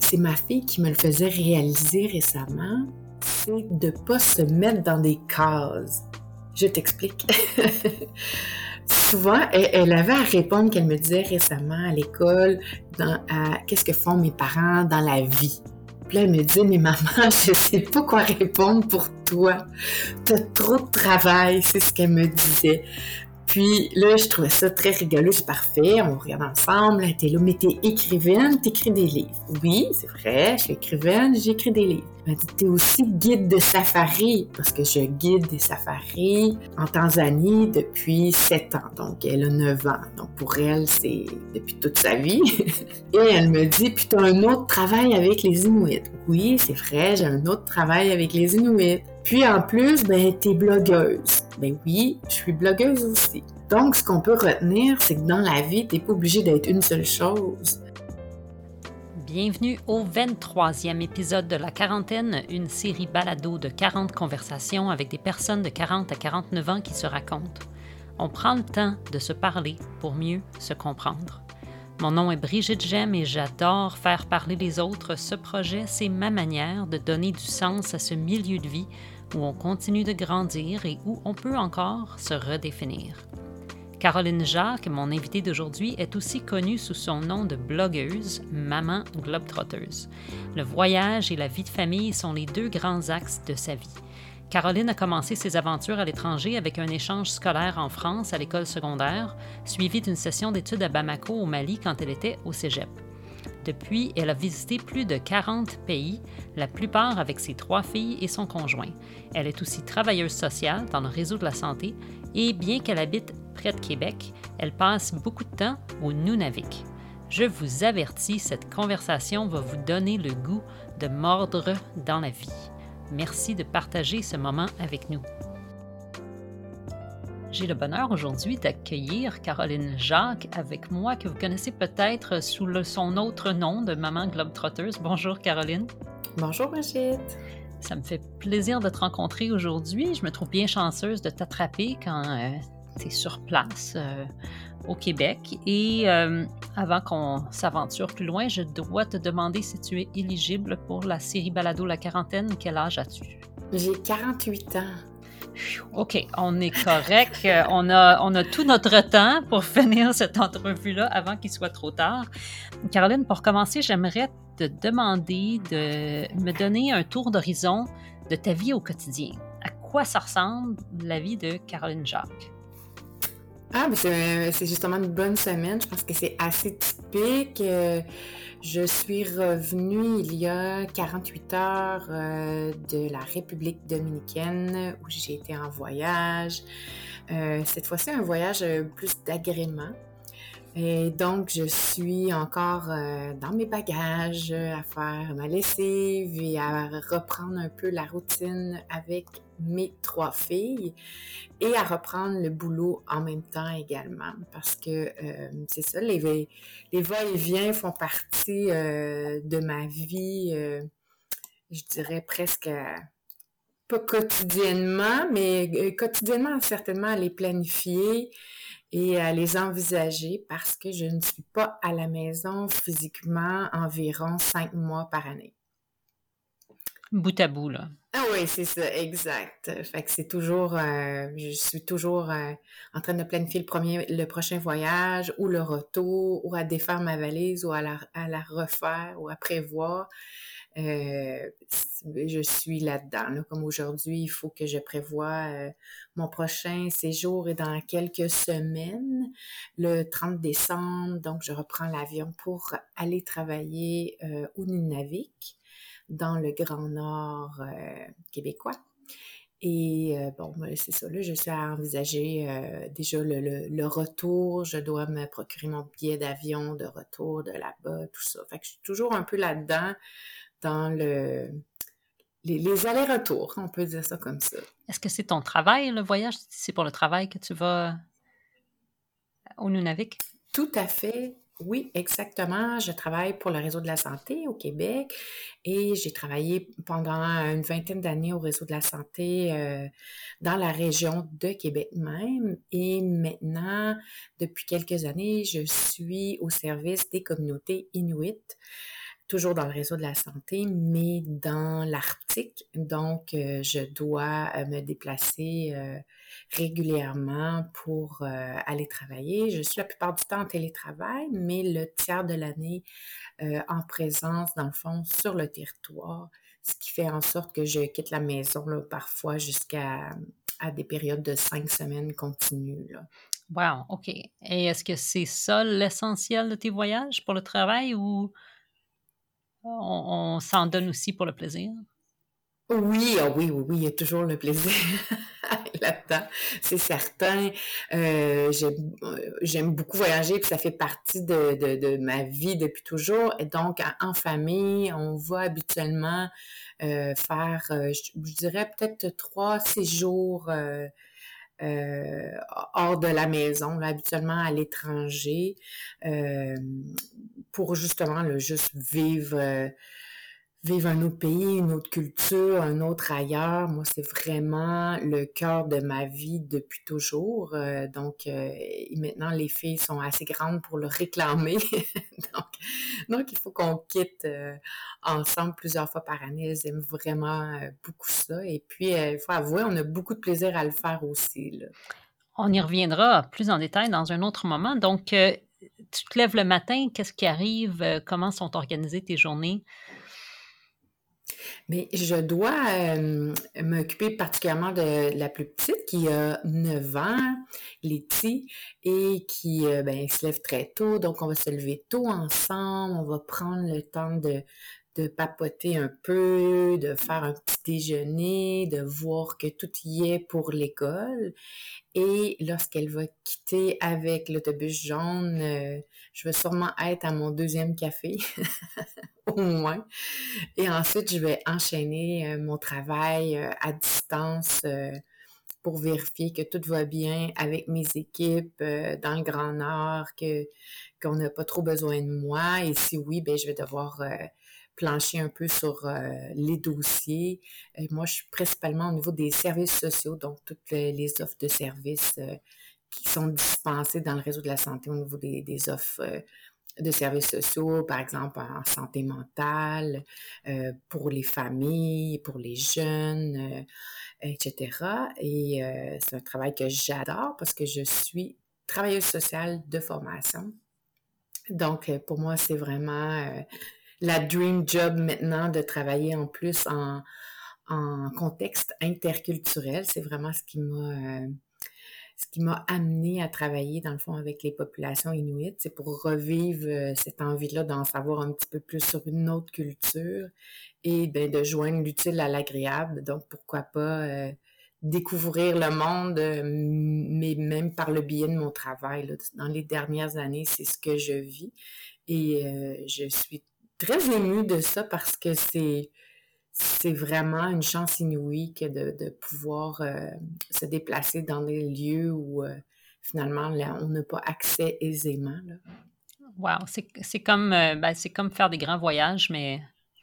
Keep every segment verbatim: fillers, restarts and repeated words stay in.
c'est ma fille qui me le faisait réaliser récemment, c'est de ne pas se mettre dans des cases. Je t'explique. Souvent, elle, elle avait à répondre qu'elle me disait récemment à l'école, dans, à, qu'est-ce que font mes parents dans la vie. Puis là, elle me disait, mais maman, je sais pas quoi répondre pour toi. T'as trop de travail, c'est ce qu'elle me disait. Puis là, je trouvais ça très rigolo, c'est parfait, on regarde ensemble, elle était là, mais t'es écrivaine, t'écris des livres. Oui, c'est vrai, je suis écrivaine, j'écris des livres. Elle m'a dit, t'es aussi guide de safari, parce que je guide des safaris en Tanzanie depuis sept ans, donc elle a neuf ans. Donc pour elle, c'est depuis toute sa vie. Et elle me dit, puis t'as un autre travail avec les Inuits. Oui, c'est vrai, j'ai un autre travail avec les Inuits. Puis en plus, ben, t'es blogueuse. Ben oui, je suis blogueuse aussi. Donc, ce qu'on peut retenir, c'est que dans la vie, t'es pas obligé d'être une seule chose. Bienvenue au vingt-troisième épisode de La Quarantaine, une série balado de quarante conversations avec des personnes de quarante à quarante-neuf ans qui se racontent. On prend le temps de se parler pour mieux se comprendre. Mon nom est Brigitte Gemme et j'adore faire parler les autres. Ce projet, c'est ma manière de donner du sens à ce milieu de vie où on continue de grandir et où on peut encore se redéfinir. Caroline Jacques, mon invitée d'aujourd'hui, est aussi connue sous son nom de blogueuse, Maman Globetrotteuse. Le voyage et la vie de famille sont les deux grands axes de sa vie. Caroline a commencé ses aventures à l'étranger avec un échange scolaire en France à l'école secondaire, suivi d'une session d'études à Bamako au Mali quand elle était au cégep. Depuis, elle a visité plus de quarante pays, la plupart avec ses trois filles et son conjoint. Elle est aussi travailleuse sociale dans le réseau de la santé et bien qu'elle habite près de Québec, elle passe beaucoup de temps au Nunavik. Je vous avertis, cette conversation va vous donner le goût de mordre dans la vie. Merci de partager ce moment avec nous. J'ai le bonheur aujourd'hui d'accueillir Caroline Jacques avec moi, que vous connaissez peut-être sous le, son autre nom de Maman Globetrotteuse. Bonjour Caroline. Bonjour Brigitte. Ça me fait plaisir de te rencontrer aujourd'hui. Je me trouve bien chanceuse de t'attraper quand euh, tu es sur place euh, au Québec. Et euh, avant qu'on s'aventure plus loin, je dois te demander si tu es éligible pour la série balado La Quarantaine. Quel âge as-tu? J'ai quarante-huit ans. OK, on est correct. On a, on a tout notre temps pour finir cette entrevue-là avant qu'il soit trop tard. Caroline, pour commencer, j'aimerais te demander de me donner un tour d'horizon de ta vie au quotidien. À quoi ça ressemble la vie de Caroline Jacques? Ah, ben c'est, c'est justement une bonne semaine. Je pense que c'est assez typique. Je suis revenue il y a quarante-huit heures euh, de la République dominicaine où j'ai été en voyage. Euh, cette fois-ci, un voyage plus d'agrément. Et donc, je suis encore euh, dans mes bagages à faire ma lessive et à reprendre un peu la routine avec mes trois filles et à reprendre le boulot en même temps également parce que euh, c'est ça, les, les va-et-vient font partie euh, de ma vie, euh, je dirais presque pas quotidiennement, mais euh, quotidiennement certainement à les planifier et à les envisager parce que je ne suis pas à la maison physiquement environ cinq mois par année. Bout à bout, là. Ah oui, c'est ça, exact. Fait que c'est toujours, euh, je suis toujours euh, en train de planifier le premier, le prochain voyage ou le retour ou à défaire ma valise ou à la, à la refaire ou à prévoir. Euh, je suis là-dedans. Là. Comme aujourd'hui, il faut que je prévoie euh, mon prochain séjour est dans quelques semaines, le trente décembre. Donc, je reprends l'avion pour aller travailler euh, au Nunavik, dans le Grand Nord euh, québécois. Et euh, bon, c'est ça, là, je suis à envisager euh, déjà le, le, le retour. Je dois me procurer mon billet d'avion de retour de là-bas, tout ça. Fait que je suis toujours un peu là-dedans, dans le les, les allers-retours, on peut dire ça comme ça. Est-ce que c'est ton travail, le voyage? C'est pour le travail que tu vas au Nunavik? Tout à fait. Oui, exactement. Je travaille pour le réseau de la santé au Québec et j'ai travaillé pendant une vingtaine d'années au réseau de la santé euh, dans la région de Québec même. Et maintenant, depuis quelques années, je suis au service des communautés inuites toujours dans le réseau de la santé, mais dans l'Arctique. Donc, euh, je dois euh, me déplacer euh, régulièrement pour euh, aller travailler. Je suis la plupart du temps en télétravail, mais le tiers de l'année euh, en présence, dans le fond, sur le territoire, ce qui fait en sorte que je quitte la maison là, parfois jusqu'à à des périodes de cinq semaines continues, là. Wow, OK. Et est-ce que c'est ça l'essentiel de tes voyages pour le travail ou on, on s'en donne aussi pour le plaisir? Oui, ah oui, oui, oui, il y a toujours le plaisir là-dedans, c'est certain. Euh, j'aime, euh, j'aime beaucoup voyager, puis ça fait partie de, de, de ma vie depuis toujours. Et donc, en, en famille, on va habituellement euh, faire, euh, je, je dirais peut-être trois séjours euh, euh, hors de la maison, là, habituellement à l'étranger, euh, pour justement là, juste vivre. Euh, Vivre un autre pays, une autre culture, un autre ailleurs, moi, c'est vraiment le cœur de ma vie depuis toujours. Euh, donc, euh, et maintenant, les filles sont assez grandes pour le réclamer. donc, donc, il faut qu'on quitte euh, ensemble plusieurs fois par année. Elles aiment vraiment euh, beaucoup ça. Et puis, euh, il faut avouer, on a beaucoup de plaisir à le faire aussi, là. On y reviendra plus en détail dans un autre moment. Donc, euh, tu te lèves le matin, qu'est-ce qui arrive? Euh, Comment sont organisées tes journées? Mais je dois euh, m'occuper particulièrement de la plus petite qui a neuf ans, Letty, et qui euh, ben, se lève très tôt. Donc, on va se lever tôt ensemble. On va prendre le temps de, de papoter un peu, de faire un petit déjeuner, de voir que tout y est pour l'école. Et lorsqu'elle va quitter avec l'autobus jaune, euh, je vais sûrement être à mon deuxième café, au moins. Et ensuite, je vais enchaîner euh, mon travail euh, à distance euh, pour vérifier que tout va bien avec mes équipes euh, dans le Grand Nord, que qu'on n'a pas trop besoin de moi. Et si oui, ben je vais devoir euh, plancher un peu sur euh, les dossiers. Euh, moi, je suis principalement au niveau des services sociaux, donc toutes les, les offres de services euh, qui sont dispensées dans le réseau de la santé au niveau des, des offres euh, de services sociaux, par exemple en santé mentale, euh, pour les familles, pour les jeunes, euh, et cetera. Et euh, c'est un travail que j'adore parce que je suis travailleuse sociale de formation. Donc, euh, pour moi, c'est vraiment euh, la dream job maintenant de travailler en plus en, en contexte interculturel. C'est vraiment ce qui m'a euh, ce qui m'a amené à travailler, dans le fond, avec les populations inuites, c'est pour revivre euh, cette envie-là d'en savoir un petit peu plus sur une autre culture et ben, de joindre l'utile à l'agréable. Donc, pourquoi pas euh, découvrir le monde, euh, mais même par le biais de mon travail, là. Dans les dernières années, c'est ce que je vis et euh, je suis très émue de ça parce que c'est c'est vraiment une chance inouïe que de, de pouvoir euh, se déplacer dans des lieux où euh, finalement là, on n'a pas accès aisément, là. Wow, c'est c'est comme, euh, ben, c'est comme faire des grands voyages, mais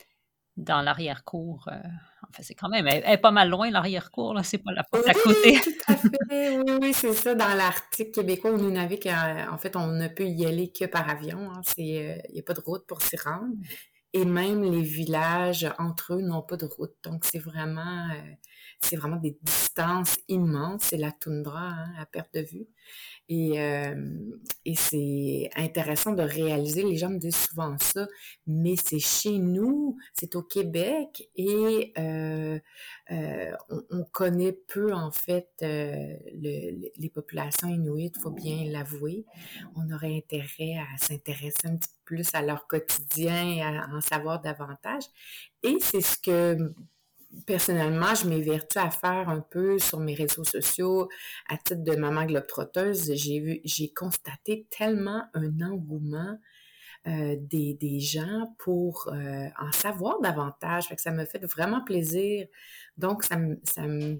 dans l'arrière-cour. euh, Enfin, c'est quand même, elle, elle est pas mal loin, l'arrière-cour, là, c'est pas la porte à côté. Oui, tout à fait. Oui, oui, c'est ça. Dans l'Arctique québécois, on nous navigue, euh, en fait, on ne peut y aller que par avion, hein. C'est, euh, il n'y a pas de route pour s'y rendre. Et même les villages entre eux n'ont pas de route. Donc, c'est vraiment, euh, c'est vraiment des distances immenses. C'est la toundra, hein, à perte de vue. Et, euh, et c'est intéressant de réaliser, les gens me disent souvent ça, mais c'est chez nous, c'est au Québec et euh, euh, on, on connaît peu en fait euh, le- le- les populations inuites, il faut bien l'avouer. On aurait intérêt à s'intéresser un petit peu plus à leur quotidien et à en savoir davantage. Et c'est ce que personnellement, je m'évertue à faire un peu sur mes réseaux sociaux à titre de maman globe-trotteuse. J'ai vu, j'ai constaté tellement un engouement euh, des, des gens pour euh, en savoir davantage. Fait que ça me fait vraiment plaisir. Donc, ça me, ça me,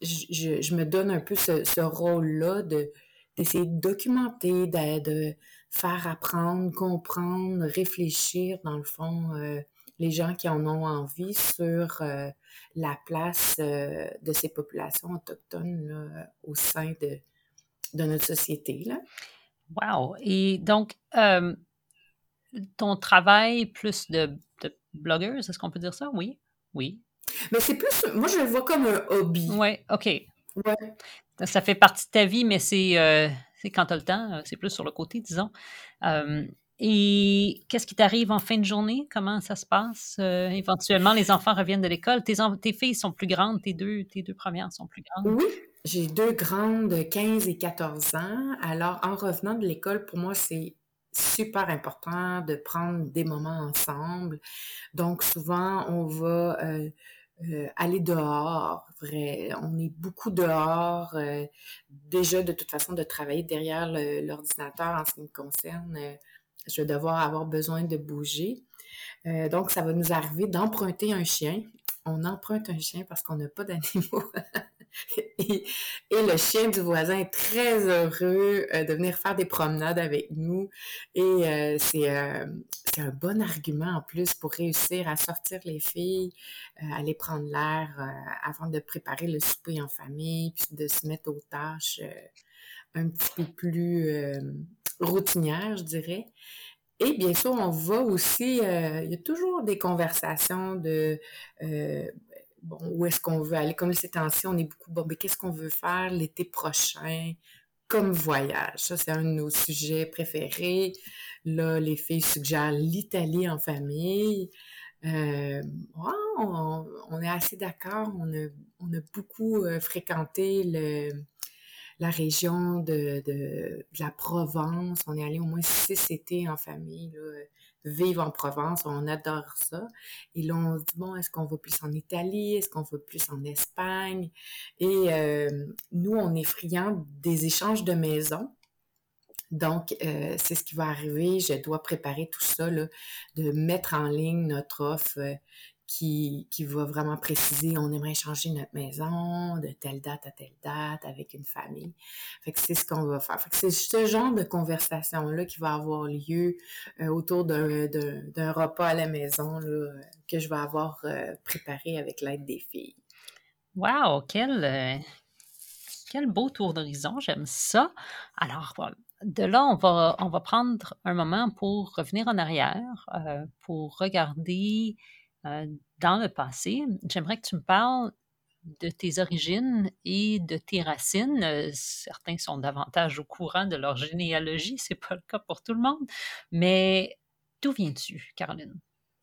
je, je me donne un peu ce, ce rôle-là de, d'essayer de documenter, de, de faire apprendre, comprendre, réfléchir, dans le fond, euh, les gens qui en ont envie sur euh, la place euh, de ces populations autochtones là, au sein de, de notre société, là. Wow! Et donc, euh, ton travail plus de, de blogueuse, est-ce qu'on peut dire ça? Oui. Oui. Mais c'est plus, moi je le vois comme un hobby. Oui, OK. Ouais. Ça fait partie de ta vie, mais c'est, euh, c'est quand tu as le temps, c'est plus sur le côté, disons. Euh, et qu'est-ce qui t'arrive en fin de journée? Comment ça se passe? Euh, éventuellement, les enfants reviennent de l'école. Tes, en- tes filles sont plus grandes, tes deux, tes deux premières sont plus grandes. Oui, j'ai deux grandes de quinze et quatorze ans. Alors, en revenant de l'école, pour moi, c'est super important de prendre des moments ensemble. Donc, souvent, on va euh, euh, aller dehors. Vrai, on est beaucoup dehors. Euh, déjà, de toute façon, de travailler derrière le- l'ordinateur en ce qui me concerne, euh, je vais devoir avoir besoin de bouger. Euh, donc, ça va nous arriver d'emprunter un chien. On emprunte un chien parce qu'on n'a pas d'animaux. Et, et le chien du voisin est très heureux euh, de venir faire des promenades avec nous. Et euh, c'est, euh, c'est un bon argument en plus pour réussir à sortir les filles, euh, aller prendre l'air euh, avant de préparer le souper en famille, puis de se mettre aux tâches euh, un petit peu plus euh, routinières, je dirais. Et bien sûr, on va aussi, euh, il y a toujours des conversations de euh, bon, où est-ce qu'on veut aller. Comme ces temps-ci, on est beaucoup, bon, mais qu'est-ce qu'on veut faire l'été prochain comme voyage? Ça, c'est un de nos sujets préférés. Là, les filles suggèrent l'Italie en famille. Euh, ouais, on, on est assez d'accord. On a, on a beaucoup euh, fréquenté le la région de, de, de la Provence. On est allé au moins six étés en famille, là, vivre en Provence. On adore ça. Et là, on se dit, bon, est-ce qu'on va plus en Italie? Est-ce qu'on va plus en Espagne? Et euh, nous, on est friands des échanges de maisons. Donc, euh, c'est ce qui va arriver. Je dois préparer tout ça, là, de mettre en ligne notre offre euh, qui, qui va vraiment préciser, on aimerait changer notre maison de telle date à telle date avec une famille. Fait que c'est ce qu'on va faire. Fait que c'est ce genre de conversation-là qui va avoir lieu euh, autour d'un, d'un, d'un repas à la maison là, que je vais avoir euh, préparé avec l'aide des filles. Wow, quel, euh, quel beau tour d'horizon, j'aime ça. Alors, voilà. De là, on va, on va prendre un moment pour revenir en arrière, euh, pour regarder euh, dans le passé. J'aimerais que tu me parles de tes origines et de tes racines. Euh, certains sont davantage au courant de leur généalogie, c'est pas le cas pour tout le monde. Mais d'où viens-tu, Caroline?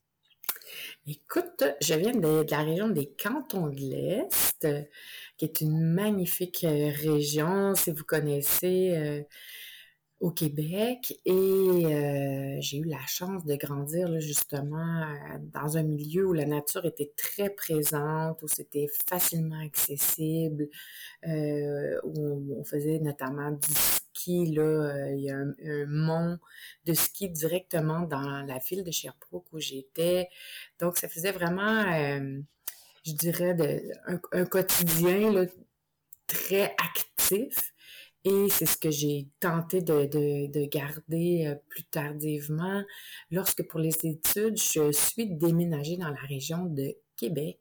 Écoute, je viens de, de la région des Cantons de l'Est, euh, qui est une magnifique euh, région, si vous connaissez, euh, au Québec. Et euh, j'ai eu la chance de grandir là, justement euh, dans un milieu où la nature était très présente, où c'était facilement accessible, euh, où on, on faisait notamment du ski. Là, euh, il y a un, un mont de ski directement dans la ville de Sherbrooke où j'étais. Donc, ça faisait vraiment, euh, je dirais, de, un, un quotidien là, très actif. Et c'est ce que j'ai tenté de, de, de garder euh, plus tardivement. Lorsque pour les études, je suis déménagée dans la région de Québec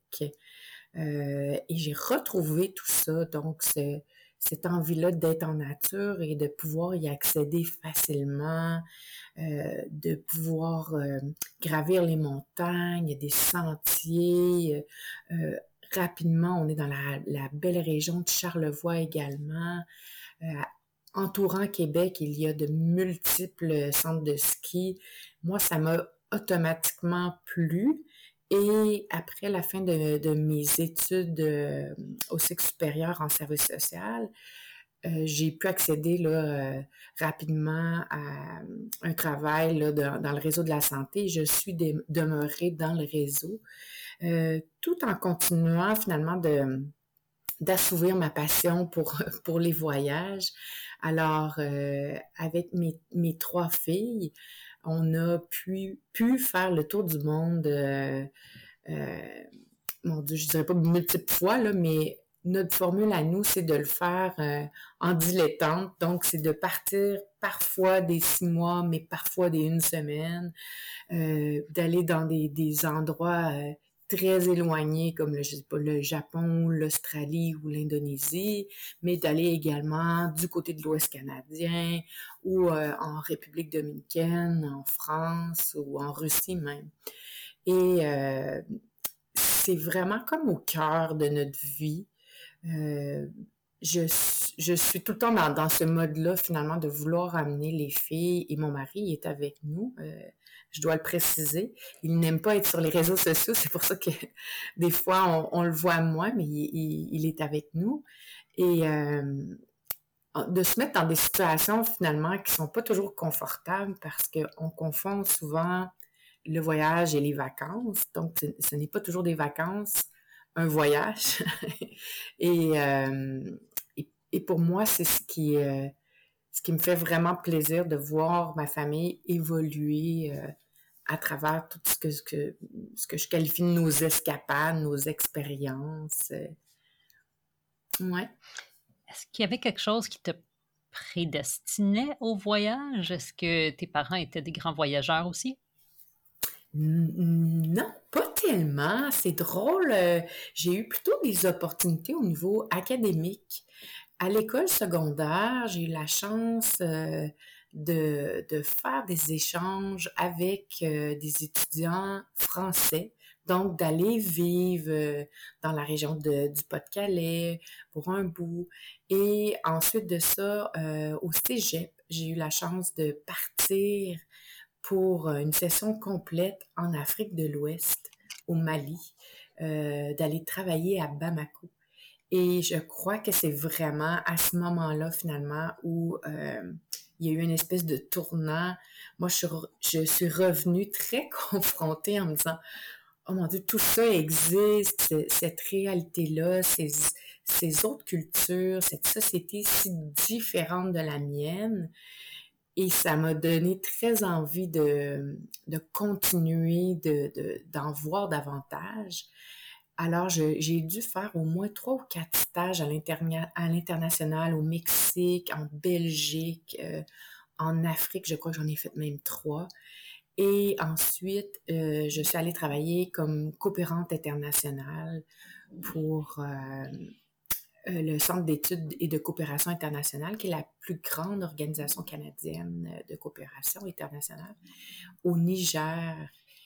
euh, et j'ai retrouvé tout ça. Donc, ce- cette envie-là d'être en nature et de pouvoir y accéder facilement, euh, de pouvoir euh, gravir les montagnes, des sentiers. euh, euh, rapidement, on est dans la, la belle région de Charlevoix également. Euh, entourant Québec, il y a de multiples centres de ski. Moi, ça m'a automatiquement plu. Et après la fin de, de mes études euh, au cycle supérieur en service social, euh, j'ai pu accéder là, euh, rapidement à un travail là, dans, dans le réseau de la santé. Je suis de, demeurée dans le réseau, euh, tout en continuant finalement de d'assouvir ma passion pour, pour les voyages. Alors, euh, avec mes, mes trois filles, on a pu, pu faire le tour du monde, euh, euh, mon Dieu, je dirais pas multiples fois, là, mais notre formule à nous, c'est de le faire euh, en dilettante. Donc, c'est de partir parfois des six mois, mais parfois des une semaine, euh, d'aller dans des, des endroits euh, très éloignés, comme le, je sais pas, le Japon, l'Australie ou l'Indonésie, mais d'aller également du côté de l'Ouest canadien ou euh, en République dominicaine, en France ou en Russie même. Et euh, c'est vraiment comme au cœur de notre vie. Euh, je, je suis tout le temps dans, dans ce mode-là, finalement, de vouloir amener les filles. Et mon mari est avec nous, euh, je dois le préciser. Il n'aime pas être sur les réseaux sociaux, c'est pour ça que des fois, on, on le voit moins, mais il, il, il est avec nous. Et euh, de se mettre dans des situations, finalement, qui sont pas toujours confortables parce qu'on confond souvent le voyage et les vacances. Donc, ce, ce n'est pas toujours des vacances, un voyage. et, euh, et, et pour moi, c'est ce qui, euh, ce qui me fait vraiment plaisir de voir ma famille évoluer euh, à travers tout ce que, ce que, ce que je qualifie de nos escapades, nos expériences. Euh, ouais. Est-ce qu'il y avait quelque chose qui te prédestinait au voyage? Est-ce que tes parents étaient des grands voyageurs aussi? Non, pas tellement. C'est drôle. euh, J'ai eu plutôt des opportunités au niveau académique. À l'école secondaire, j'ai eu la chance euh, de, de faire des échanges avec euh, des étudiants français. Donc, d'aller vivre euh, dans la région de- du Pas-de-Calais pour un bout. Et ensuite de ça, euh, au Cégep, j'ai eu la chance de partir pour euh, une session complète en Afrique de l'Ouest, au Mali, euh, d'aller travailler à Bamako. Et je crois que c'est vraiment à ce moment-là, finalement, où euh, il y a eu une espèce de tournant. Moi, je suis, re- je suis revenue très confrontée en me disant, oh mon Dieu, tout ça existe, c- cette réalité-là, ces, ces autres cultures, cette société si différente de la mienne. Et ça m'a donné très envie de, de continuer, de, de- d'en voir davantage. Alors, je- j'ai dû faire au moins trois ou quatre stages à l'interna- à l'international, au Mexique, en Belgique, euh, en Afrique, je crois que j'en ai fait même trois. Et ensuite, euh, je suis allée travailler comme coopérante internationale pour euh, euh, le Centre d'études et de coopération internationale, qui est la plus grande organisation canadienne euh, de coopération internationale, au Niger.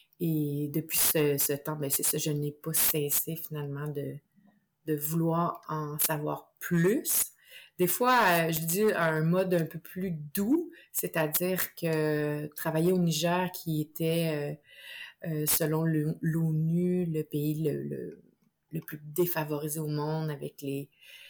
Et depuis ce, ce temps, ben c'est ça, je n'ai pas cessé finalement de, de vouloir en savoir plus. Des fois, euh, je dis un mode un peu plus doux, c'est-à-dire que travailler au Niger, qui était, euh, euh, selon le- l'ONU, le pays le, le, le plus défavorisé au monde, avec les,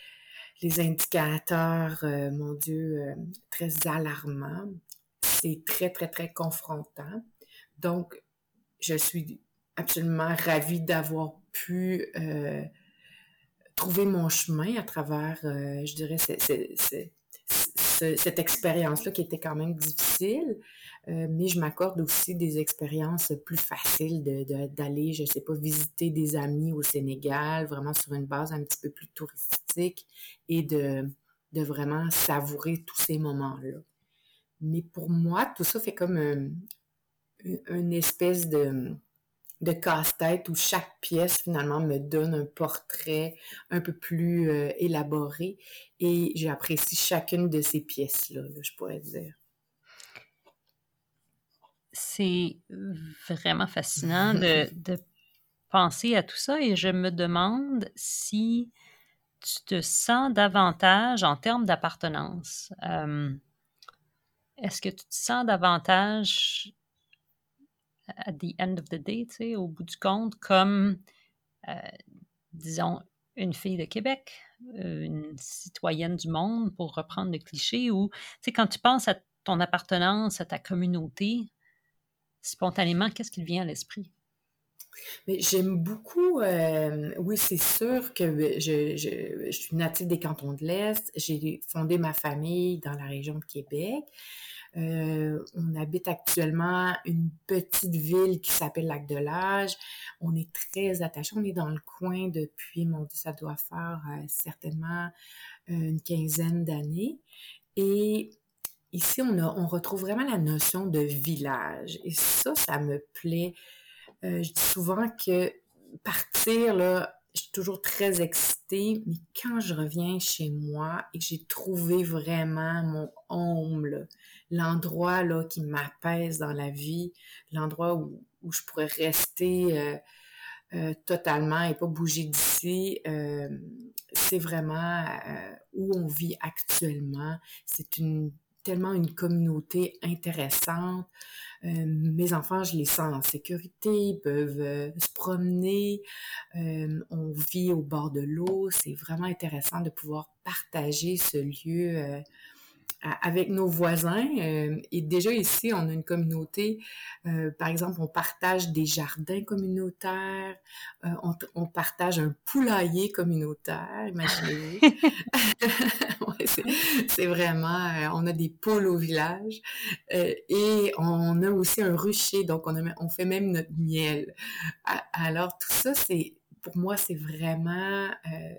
les indicateurs, euh, mon Dieu, euh, très alarmants. C'est très, très, très confrontant. Donc, je suis absolument ravie d'avoir pu euh, trouver mon chemin à travers, euh, je dirais, c'est, c'est, c'est, c'est, cette expérience-là qui était quand même difficile, euh, mais je m'accorde aussi des expériences plus faciles de, de, d'aller, je sais pas, visiter des amis au Sénégal, vraiment sur une base un petit peu plus touristique et de, de vraiment savourer tous ces moments-là. Mais pour moi, tout ça fait comme un, une espèce de de casse-tête où chaque pièce finalement me donne un portrait un peu plus euh, élaboré et j'apprécie chacune de ces pièces-là, là, je pourrais dire. C'est vraiment fascinant de, de penser à tout ça et je me demande si tu te sens davantage en termes d'appartenance. Euh, est-ce que tu te sens davantage at the end of the day, tu sais, au bout du compte, comme, euh, disons, une fille de Québec, euh, une citoyenne du monde, pour reprendre le cliché, ou, tu sais, quand tu penses à ton appartenance, à ta communauté, spontanément, qu'est-ce qui te vient à l'esprit? Mais j'aime beaucoup, euh, oui, c'est sûr que je, je, je suis native des cantons de l'Est. J'ai fondé ma famille dans la région de Québec. Euh, on habite actuellement une petite ville qui s'appelle Lac-de-L'Âge. On est très attachés. On est dans le coin depuis, mon Dieu, ça doit faire euh, certainement euh, une quinzaine d'années. Et ici, on, a, on retrouve vraiment la notion de village. Et ça, ça me plaît. Euh, je dis souvent que partir, là, je suis toujours très excitée, mais quand je reviens chez moi et que j'ai trouvé vraiment mon home, là, l'endroit là, qui m'apaise dans la vie, l'endroit où, où je pourrais rester euh, euh, totalement et pas bouger d'ici, euh, c'est vraiment euh, où on vit actuellement. C'est une tellement une communauté intéressante. Euh, mes enfants, je les sens en sécurité, ils peuvent euh, se promener, euh, on vit au bord de l'eau. C'est vraiment intéressant de pouvoir partager ce lieu euh, avec nos voisins. Euh, et déjà ici, on a une communauté. Euh, par exemple, on partage des jardins communautaires, euh, on, on partage un poulailler communautaire, imaginez-vous. Ouais, c'est, c'est vraiment, euh, on a des poules au village euh, et on a aussi un rucher, donc on, a, on fait même notre miel. Alors tout ça, c'est pour moi, c'est vraiment euh,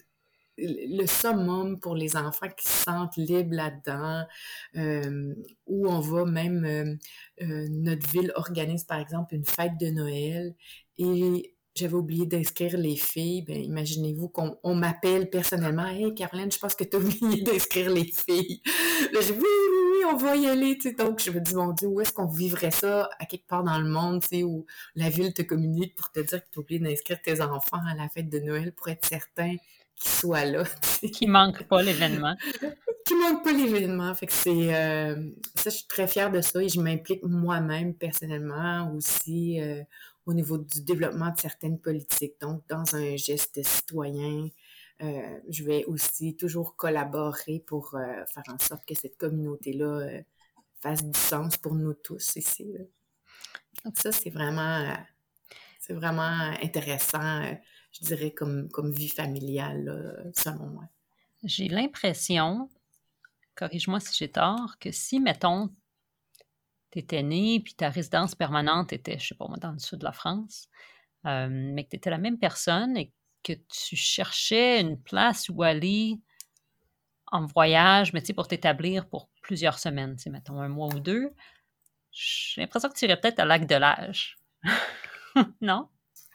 le summum pour les enfants qui se sentent libres là-dedans, euh, où on va même, euh, euh, notre ville organise par exemple une fête de Noël et j'avais oublié d'inscrire les filles. Ben, imaginez-vous qu'on on m'appelle personnellement. Hey, Caroline, je pense que tu as oublié d'inscrire les filles. Là, j'ai dit, oui, oui, oui, on va y aller. Tu sais. Donc, je me dis, mon Dieu, où est-ce qu'on vivrait ça à quelque part dans le monde, tu sais, où la ville te communique pour te dire que tu as oublié d'inscrire tes enfants à la fête de Noël pour être certain qu'ils soient là. Tu sais. Qui manque pas l'événement. Qui manque pas l'événement. Fait que c'est euh, ça, je suis très fière de ça et je m'implique moi-même personnellement aussi euh, au niveau du développement de certaines politiques. Donc, dans un geste citoyen, euh, je vais aussi toujours collaborer pour euh, faire en sorte que cette communauté-là euh, fasse du sens pour nous tous ici. Là. Donc ça, c'est vraiment, euh, c'est vraiment intéressant, euh, je dirais, comme, comme vie familiale, là, selon moi. J'ai l'impression, corrige-moi si j'ai tort, que si, mettons, tu étais né puis ta résidence permanente était, je sais pas moi, dans le sud de la France, euh, mais que tu étais la même personne et que tu cherchais une place où aller en voyage, mais tu sais, pour t'établir pour plusieurs semaines, tu sais, mettons un mois ou deux, j'ai l'impression que tu irais peut-être à Lac-de-L'Âge. Non?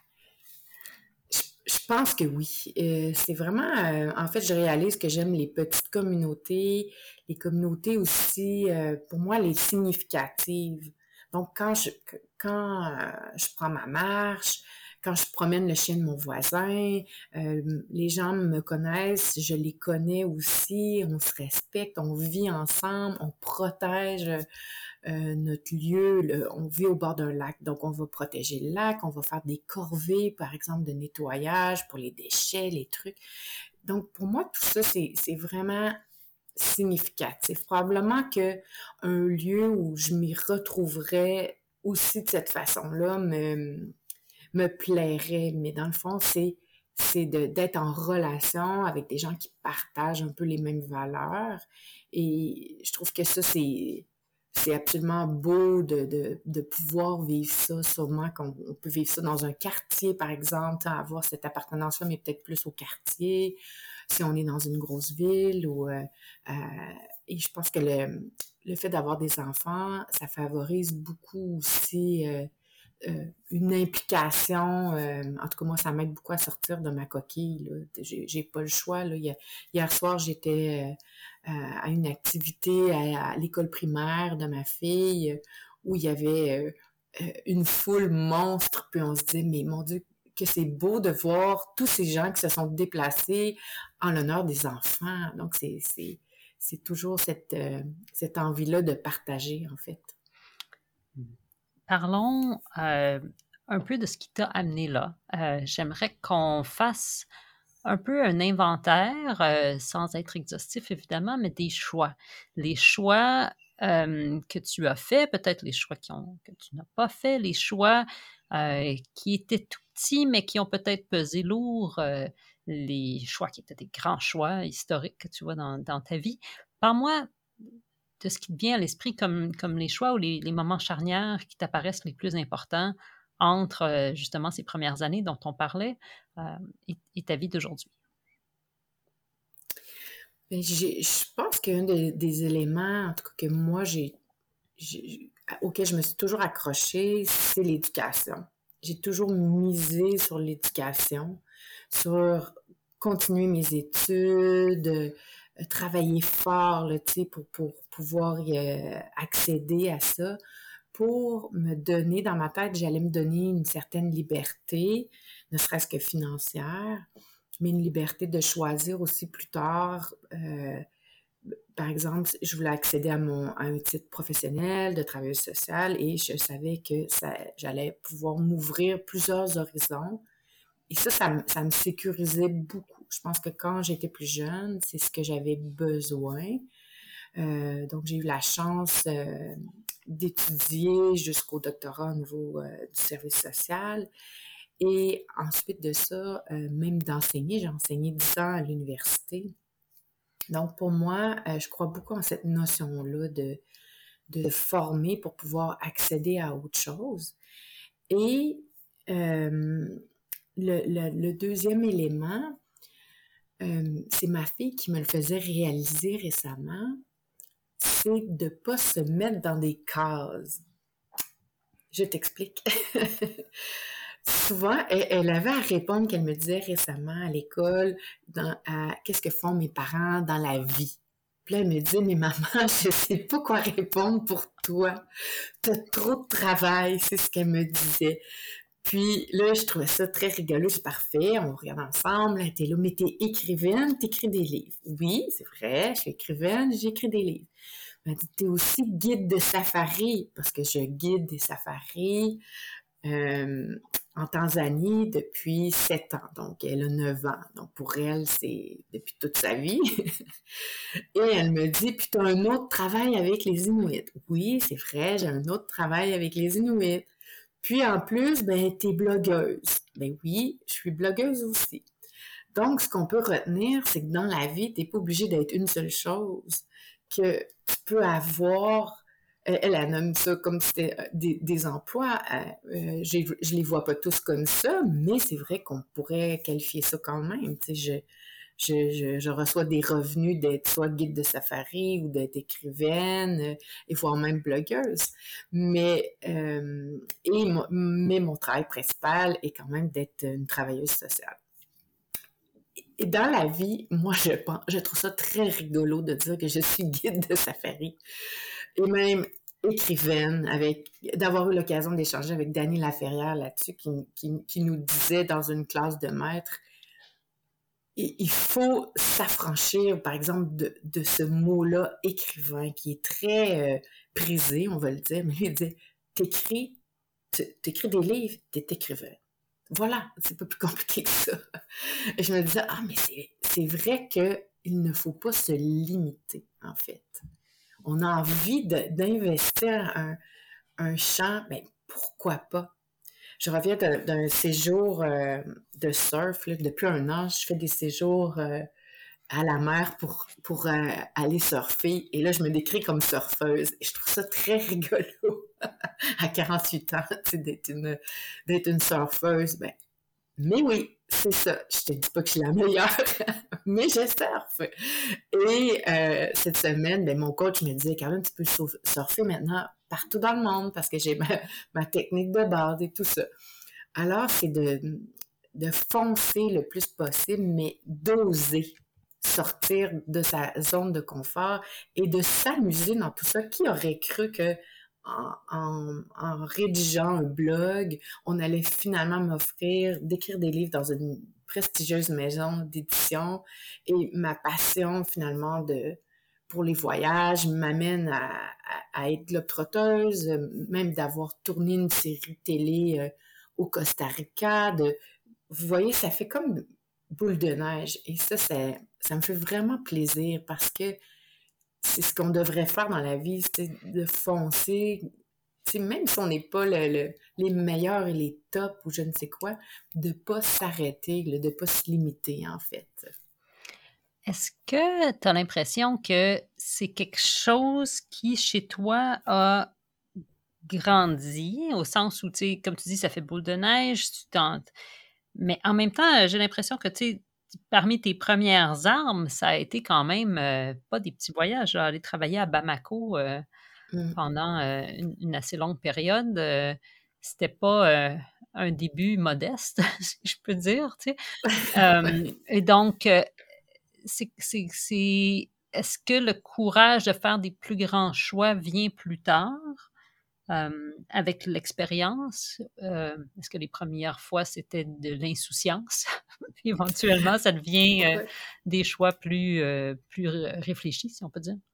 Je, je pense que oui. Euh, c'est vraiment, euh, en fait, je réalise que j'aime les petites communautés, les communautés aussi, euh, pour moi, les significatives. Donc, quand je, quand euh, je prends ma marche, quand je promène le chien de mon voisin, euh, les gens me connaissent, je les connais aussi, on se respecte, on vit ensemble, on protège euh, notre lieu, le, on vit au bord d'un lac, donc on va protéger le lac, on va faire des corvées, par exemple, de nettoyage pour les déchets, les trucs. Donc, pour moi, tout ça, c'est, c'est vraiment significatif. Probablement que un lieu où je m'y retrouverais aussi de cette façon-là me, me plairait, mais dans le fond, c'est c'est de, d'être en relation avec des gens qui partagent un peu les mêmes valeurs. Et je trouve que ça, c'est, c'est absolument beau de, de, de pouvoir vivre ça. Sûrement qu'on on peut vivre ça dans un quartier, par exemple, avoir cette appartenance-là, mais peut-être plus au quartier, si on est dans une grosse ville. Ou, euh, euh, et je pense que le, le fait d'avoir des enfants, ça favorise beaucoup aussi euh, euh, une implication. Euh, en tout cas, moi, ça m'aide beaucoup à sortir de ma coquille. Là. J'ai, j'ai pas le choix. Là. Hier, hier soir, j'étais euh, à une activité à, à l'école primaire de ma fille euh, où il y avait euh, une foule monstre. Puis on se dit, mais mon Dieu, que c'est beau de voir tous ces gens qui se sont déplacés en l'honneur des enfants. Donc, c'est, c'est, c'est toujours cette, euh, cette envie-là de partager, en fait. Parlons euh, un peu de ce qui t'a amené là. Euh, j'aimerais qu'on fasse un peu un inventaire, euh, sans être exhaustif évidemment, mais des choix. Les choix euh, que tu as faits, peut-être les choix qui ont, que tu n'as pas faits, les choix euh, qui étaient tout petits, mais qui ont peut-être pesé lourd, euh, les choix qui étaient des grands choix historiques que tu vois dans, dans ta vie. Parle-moi de ce qui te vient à l'esprit comme, comme les choix ou les, les moments charnières qui t'apparaissent les plus importants entre euh, justement ces premières années dont on parlait euh, et, et ta vie d'aujourd'hui? Ben, j'ai, je pense qu'un des, des éléments, en tout cas que moi, j'ai, j'ai, auquel je me suis toujours accrochée, c'est l'éducation. j'ai toujours misé sur l'éducation, sur continuer mes études, euh, travailler fort là, tu sais, pour, pour pouvoir euh, accéder à ça, pour me donner, dans ma tête, j'allais me donner une certaine liberté, ne serait-ce que financière, mais une liberté de choisir aussi plus tard. Euh, par exemple, je voulais accéder à, mon, à un titre professionnel de travailleuse sociale et je savais que ça, j'allais pouvoir m'ouvrir plusieurs horizons. Et ça, ça, me- ça me sécurisait beaucoup. Je pense que quand j'étais plus jeune, c'est ce que j'avais besoin. Euh, donc, j'ai eu la chance euh, d'étudier jusqu'au doctorat au niveau euh, du service social. Et ensuite de ça, euh, même d'enseigner, j'ai enseigné dix ans à l'université. Donc, pour moi, euh, je crois beaucoup en cette notion-là de, de former pour pouvoir accéder à autre chose. Et euh, le, le, le deuxième élément, euh, c'est ma fille qui me le faisait réaliser récemment, c'est de ne pas se mettre dans des cases. Je t'explique. Souvent, elle, elle avait à répondre qu'elle me disait récemment à l'école, dans, à, qu'est-ce que font mes parents dans la vie. Puis là, elle me dit, mais maman, je sais pas quoi répondre pour toi. T'as trop de travail, c'est ce qu'elle me disait. Puis là, je trouvais ça très rigolo, c'est parfait, on regarde ensemble, elle était là, mais t'es écrivaine, t'écris des livres. Oui, c'est vrai, je suis écrivaine, j'écris des livres. Elle m'a dit, t'es aussi guide de safari, parce que je guide des safaris euh, en Tanzanie depuis sept ans, donc elle a neuf ans. Donc pour elle, c'est depuis toute sa vie. Et elle me dit, puis tu as un autre travail avec les Inuits. Oui, c'est vrai, j'ai un autre travail avec les Inuits. Puis en plus, ben, t'es blogueuse. Ben oui, je suis blogueuse aussi. Donc, ce qu'on peut retenir, c'est que dans la vie, t'es pas obligé d'être une seule chose, que tu peux avoir, elle, elle nomme ça comme si c'était euh, des, des emplois, euh, j'ai- je les vois pas tous comme ça, mais c'est vrai qu'on pourrait qualifier ça quand même. Tu sais, je, je, je, je reçois des revenus d'être soit guide de safari ou d'être écrivaine, euh, et voire même blogueuse. Mais, euh, et mo- mais mon travail principal est quand même d'être une travailleuse sociale. Et dans la vie, moi, je pense, je trouve ça très rigolo de dire que je suis guide de safari et même écrivaine, avec d'avoir eu l'occasion d'échanger avec Dany Laferrière là-dessus, qui, qui, qui nous disait dans une classe de maître, il il faut s'affranchir, par exemple, de, de ce mot-là, écrivain, qui est très euh, prisé, on va le dire, mais lui, il dit, t'écris, t'écris des livres, t'es écrivain. Voilà, c'est pas plus compliqué que ça. Et je me disais, ah, mais c'est, c'est vrai qu'il ne faut pas se limiter, en fait. On a envie de, d'investir un, un champ, mais pourquoi pas? Je reviens d'un, d'un séjour euh, de surf, là, depuis un an, je fais des séjours euh, à la mer pour, pour euh, aller surfer. Et là, je me décris comme surfeuse. Et je trouve ça très rigolo à quarante-huit ans, d'être une, d'être une surfeuse. Ben, mais oui, c'est ça. Je te dis pas que je suis la meilleure, mais je surfe. Et euh, cette semaine, ben, mon coach me disait, Caroline, tu peux surfer maintenant partout dans le monde parce que j'ai ma, ma technique de base et tout ça. Alors, c'est de, de foncer le plus possible, mais d'oser sortir de sa zone de confort et de s'amuser dans tout ça. Qui aurait cru que en, en, en rédigeant un blog, on allait finalement m'offrir d'écrire des livres dans une prestigieuse maison d'édition et ma passion finalement de pour les voyages m'amène à, à, à être globe-trotteuse, même d'avoir tourné une série télé euh, au Costa Rica. De, vous voyez, ça fait comme boule de neige. Et ça, ça, ça me fait vraiment plaisir parce que c'est ce qu'on devrait faire dans la vie, c'est de foncer. T'sais, même si on n'est pas le, le, les meilleurs et les tops ou je ne sais quoi, de ne pas s'arrêter, de ne pas se limiter, en fait. Est-ce que tu as l'impression que c'est quelque chose qui, chez toi, a grandi, au sens où, tu sais, comme tu dis, ça fait boule de neige, tu tentes. Mais en même temps, j'ai l'impression que, tu sais, parmi tes premières armes, ça a été quand même euh, pas des petits voyages, là, aller travailler à Bamako euh, Mm. pendant euh, une, une assez longue période. Euh, c'était pas euh, un début modeste, si je peux dire, tu sais. Euh, et donc, euh, c'est, c'est, c'est, est-ce que le courage de faire des plus grands choix vient plus tard, euh, avec l'expérience? Euh, est-ce que les premières fois, c'était de l'insouciance? Puis éventuellement, ça devient euh, Ouais. des choix plus, euh, plus réfléchis, si on peut dire.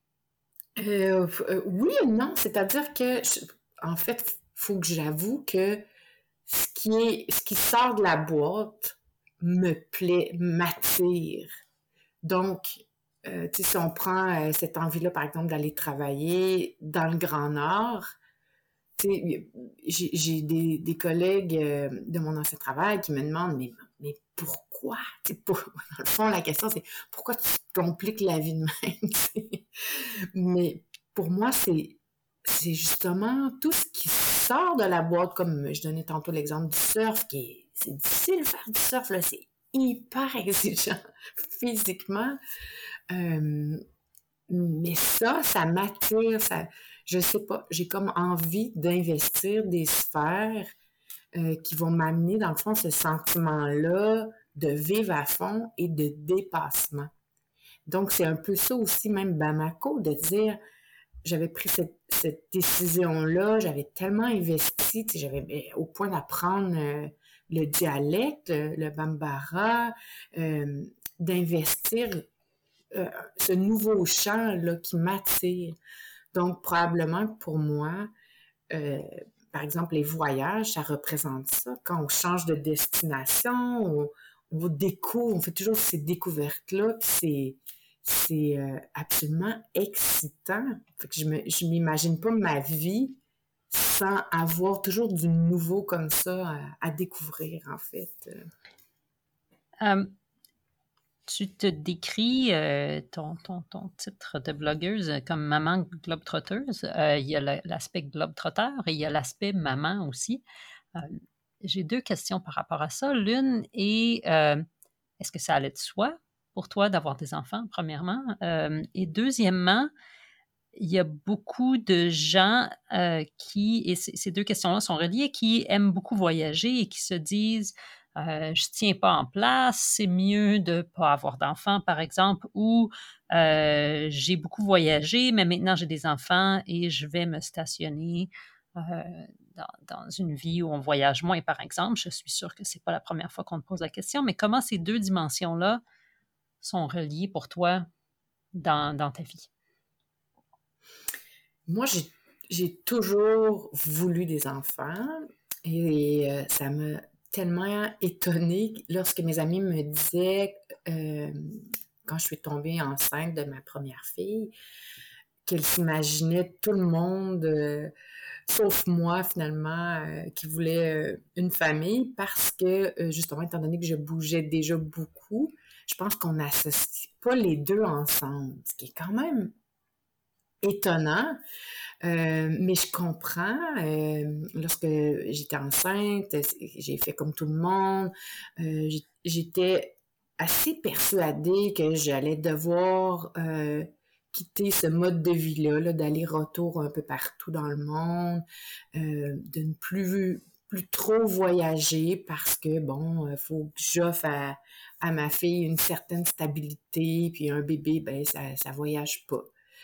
Euh, euh, oui et non, c'est-à-dire que, je- en fait, il faut que j'avoue que ce qui est, ce qui sort de la boîte me plaît, m'attire. Donc, euh, tu sais, si on prend euh, cette envie-là, par exemple, d'aller travailler dans le Grand Nord, tu sais, j'ai j'ai des, des collègues euh, de mon ancien travail qui me demandent, mais, mais pourquoi? Tu sais, pour- dans le fond, la question, c'est pourquoi tu te compliques la vie de même? Tu sais? Mais pour moi, c'est c'est justement tout ce qui sort de la boîte, comme je donnais tantôt l'exemple du surf, qui est, c'est difficile de faire du surf, là, c'est hyper exigeant physiquement. Euh, mais ça, ça m'attire, ça, je sais pas, j'ai comme envie d'investir des sphères euh, qui vont m'amener, dans le fond, ce sentiment-là de vivre à fond et de dépassement. Donc, c'est un peu ça aussi, même Bamako, de dire, j'avais pris cette, cette décision-là, j'avais tellement investi, tu sais, j'avais ben, au point d'apprendre euh, le dialecte, euh, le Bambara, euh, d'investir euh, ce nouveau champ-là qui m'attire. Donc, probablement que pour moi, euh, par exemple, les voyages, ça représente ça. Quand on change de destination, on, on découvre, on fait toujours ces découvertes-là, puis c'est, c'est euh, absolument excitant. Fait que je me, je m'imagine pas ma vie sans avoir toujours du nouveau comme ça à, à découvrir, en fait. Euh, tu te décris euh, ton, ton, ton titre de blogueuse comme maman globetrotteuse. Euh, il y a le- l'aspect globetrotter et il y a l'aspect maman aussi. Euh, j'ai deux questions par rapport à ça. L'une est, euh, est-ce que ça allait de soi pour toi d'avoir des enfants, premièrement? Euh, et deuxièmement, il y a beaucoup de gens euh, qui, et c- ces deux questions-là sont reliées, qui aiment beaucoup voyager et qui se disent euh, je tiens pas en place, c'est mieux de pas avoir d'enfants, par exemple, ou euh, j'ai beaucoup voyagé, mais maintenant j'ai des enfants et je vais me stationner euh, dans, dans une vie où on voyage moins, par exemple. Je suis sûre que c'est pas la première fois qu'on te pose la question, mais comment ces deux dimensions-là sont reliées pour toi dans, dans ta vie? Moi, j'ai, j'ai toujours voulu des enfants et euh, ça m'a tellement étonnée lorsque mes amis me disaient, euh, quand je suis tombée enceinte de ma première fille, qu'elles s'imaginaient tout le monde, euh, sauf moi finalement, euh, qui voulait euh, une famille parce que, euh, justement, étant donné que je bougeais déjà beaucoup, je pense qu'on n'associe pas les deux ensemble, ce qui est quand même étonnant. Euh, mais je comprends. Euh, lorsque j'étais enceinte, j'ai fait comme tout le monde. Euh, j'ai- j'étais assez persuadée que j'allais devoir euh, quitter ce mode de vie-là, là, d'aller-retour un peu partout dans le monde, euh, de ne plus, plus trop voyager parce que, bon, il faut que j'offre à, à ma fille une certaine stabilité, puis un bébé, ben, ça, ça voyage pas.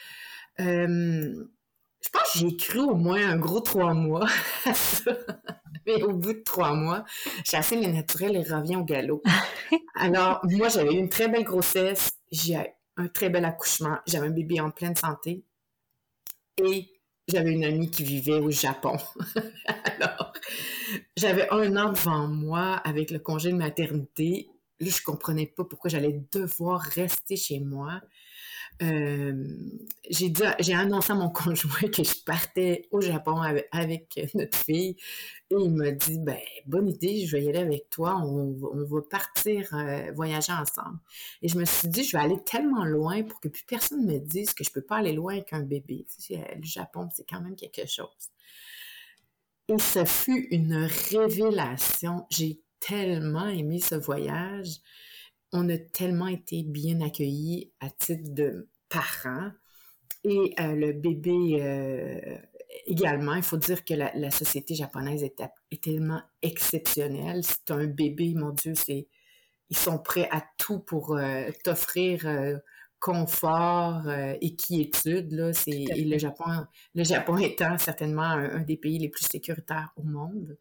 Euh, je pense que j'ai cru au moins un gros trois mois à ça. Mais au bout de trois mois, j'ai assez le naturel et reviens au galop. Alors, moi, j'avais eu une très belle grossesse, j'ai eu un très bel accouchement, j'avais un bébé en pleine santé et j'avais une amie qui vivait au Japon. Alors, j'avais un an devant moi avec le congé de maternité. Là, je comprenais pas pourquoi j'allais devoir rester chez moi. Euh, j'ai dit, j'ai annoncé à mon conjoint que je partais au Japon avec, avec notre fille et il m'a dit, ben, bonne idée, je vais y aller avec toi, on, va- on va partir euh, voyager ensemble. Et je me suis dit, je vais aller tellement loin pour que plus personne me dise que je peux pas aller loin avec un bébé. Tu sais, le Japon, c'est quand même quelque chose. Et ça fut une révélation. J'ai tellement aimé ce voyage. On a tellement été bien accueillis à titre de parents. Et euh, le bébé euh, également, il faut dire que la, la société japonaise est, est tellement exceptionnelle. C'est un bébé, mon Dieu, c'est, ils sont prêts à tout pour euh, t'offrir euh, confort euh, et quiétude. Là, c'est, et le Japon, le Japon étant certainement un, un des pays les plus sécuritaires au monde.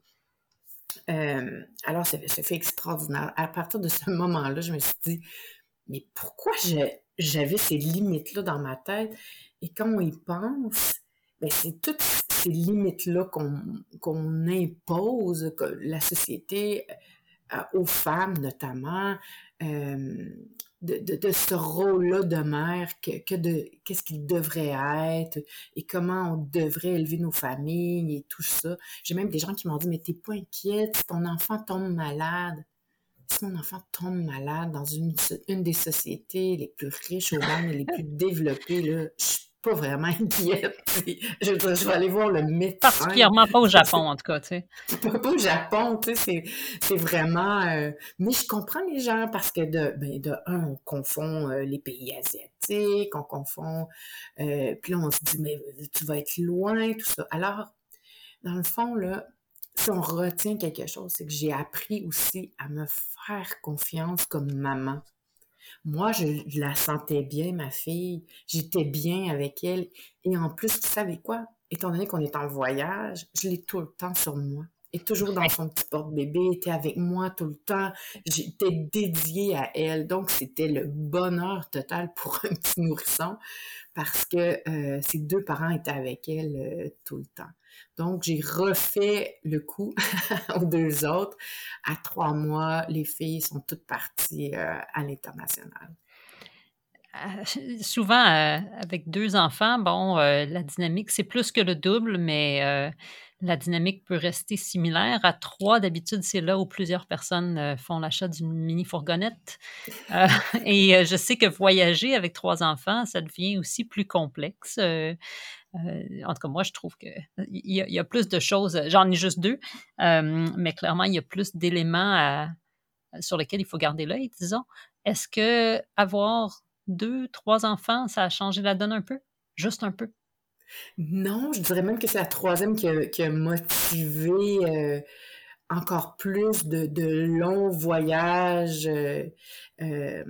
Euh, alors, c'est, c'est fait extraordinaire. À partir de ce moment-là, je me suis dit, mais pourquoi j'ai, j'avais ces limites-là dans ma tête? Et quand on y pense, ben c'est toutes ces limites-là qu'on, qu'on impose, que la société euh, aux femmes notamment, euh, de, de, de ce rôle-là de mère, que, que de, qu'est-ce qu'il devrait être et comment on devrait élever nos familles et tout ça. J'ai même des gens qui m'ont dit, mais t'es pas inquiète si ton enfant tombe malade. Si mon enfant tombe malade dans une, une des sociétés les plus riches au monde et les plus développées, là, je suis pas vraiment inquiète. Je veux dire, je vais aller voir le médecin. Particulièrement pas au Japon, en tout cas, tu sais. Pas, pas au Japon, tu sais, c'est, c'est vraiment... Euh, mais je comprends les gens parce que de, ben, de un, on confond euh, les pays asiatiques, on confond... Euh, puis là, on se dit, mais tu vas être loin, tout ça. Alors, dans le fond, là, si on retient quelque chose, c'est que j'ai appris aussi à me faire confiance comme maman. Moi, je, je la sentais bien, ma fille. J'étais bien avec elle. Et en plus, vous savez quoi? Étant donné qu'on est en voyage, je l'ai tout le temps sur moi. Elle est toujours dans son petit porte-bébé, elle était avec moi tout le temps. J'étais dédiée à elle. Donc, c'était le bonheur total pour un petit nourrisson parce que euh, ses deux parents étaient avec elle euh, tout le temps. Donc, j'ai refait le coup aux deux autres. À trois mois, les filles sont toutes parties euh, à l'international. Euh, souvent, euh, avec deux enfants, bon, euh, la dynamique, c'est plus que le double, mais euh, la dynamique peut rester similaire. À trois, d'habitude, c'est là où plusieurs personnes euh, font l'achat d'une mini-fourgonnette. Euh, et euh, je sais que voyager avec trois enfants, ça devient aussi plus complexe. Euh, euh, en tout cas, moi, je trouve qu'il y, y a plus de choses. J'en ai juste deux, euh, mais clairement, il y a plus d'éléments à, sur lesquels il faut garder l'œil, disons. Est-ce que avoir deux, trois enfants, ça a changé la donne un peu? Juste un peu? Non, je dirais même que c'est la troisième qui a, qui a motivé euh, encore plus de, de longs voyages. Euh, euh,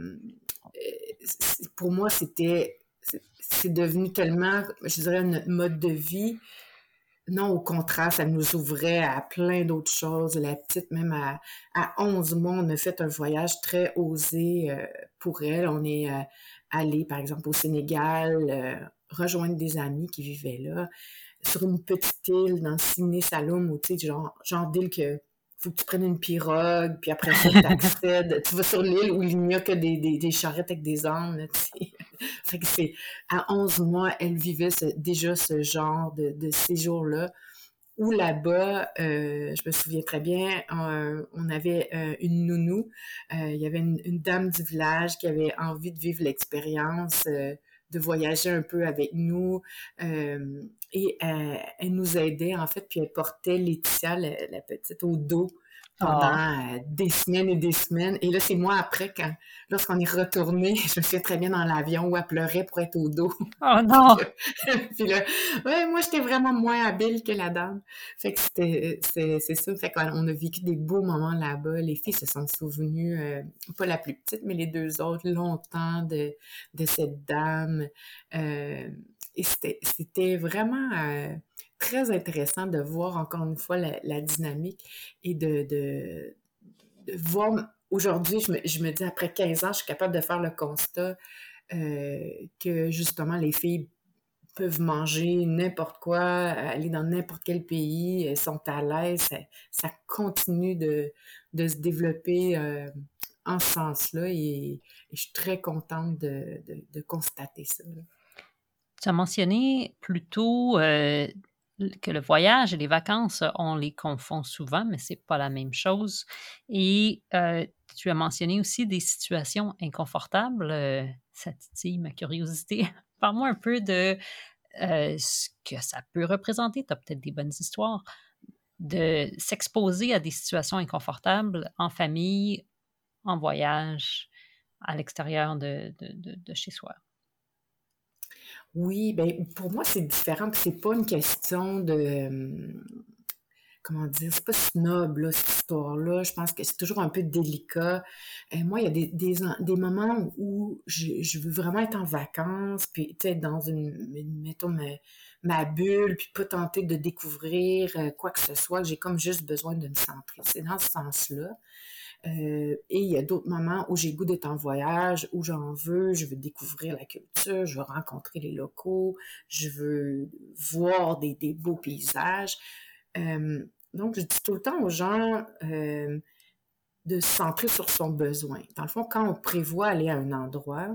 pour moi, c'était, c'est, c'est devenu tellement, je dirais, notre mode de vie. Non, au contraire, ça nous ouvrait à plein d'autres choses. La petite, même à, à onze mois, on a fait un voyage très osé euh, pour elle. On est euh, allé, par exemple, au Sénégal, euh, rejoindre des amis qui vivaient là, sur une petite île dans Siné Saloum, où tu sais, genre, genre d'île que faut que tu prennes une pirogue, puis après ça, tu accèdes, tu vas sur l'île où il n'y a que des, des, des charrettes avec des ânes, là, tu sais. Fait que c'est, à onze mois, elle vivait ce, déjà ce genre de, de séjour-là, où là-bas, euh, je me souviens très bien, on, on avait euh, une nounou, euh, il y avait une, une dame du village qui avait envie de vivre l'expérience, euh, de voyager un peu avec nous, euh, et euh, elle nous aidait en fait, puis elle portait Laetitia, la, la petite, au dos pendant Oh. euh, des semaines et des semaines. Et là, c'est moi après, quand, lorsqu'on est retourné, je me souviens très bien dans l'avion où elle pleurait pour être au dos. Oh non! Puis là, ouais, moi, j'étais vraiment moins habile que la dame. Fait que c'était, c'est, c'est ça. Fait qu'on a vécu des beaux moments là-bas. Les filles se sont souvenues, euh, pas la plus petite, mais les deux autres, longtemps de, de cette dame. Euh, et c'était, c'était vraiment euh, très intéressant de voir encore une fois la, la dynamique et de, de, de voir. Aujourd'hui, je me, je me dis, après quinze ans, je suis capable de faire le constat euh, que justement, les filles peuvent manger n'importe quoi, aller dans n'importe quel pays, elles sont à l'aise, ça, ça continue de, de se développer euh, en ce sens-là et, et je suis très contente de, de, de constater ça. Là. Tu as mentionné plus tôt euh, que le voyage et les vacances, on les confond souvent, mais c'est pas la même chose. Et euh, tu as mentionné aussi des situations inconfortables. Euh, ça titille ma curiosité. Parle-moi un peu de euh, ce que ça peut représenter. Tu as peut-être des bonnes histoires de s'exposer à des situations inconfortables en famille, en voyage, à l'extérieur de, de, de, de chez soi. Oui, ben pour moi, c'est différent. Puis c'est pas une question de, euh, comment dire, c'est pas snob, là, cette histoire-là. Je pense que c'est toujours un peu délicat. Euh, moi, il y a des, des, en- des moments où je, je veux vraiment être en vacances, puis tu sais, être dans une, une- mettons, ma, ma bulle, puis pas tenter de découvrir euh, quoi que ce soit. J'ai comme juste besoin de me centrer. C'est dans ce sens-là. Euh, et il y a d'autres moments où j'ai le goût d'être en voyage, où j'en veux, je veux découvrir la culture, je veux rencontrer les locaux, je veux voir des, des beaux paysages. Euh, donc, je dis tout le temps aux gens euh, de se centrer sur son besoin. Dans le fond, quand on prévoit aller à un endroit,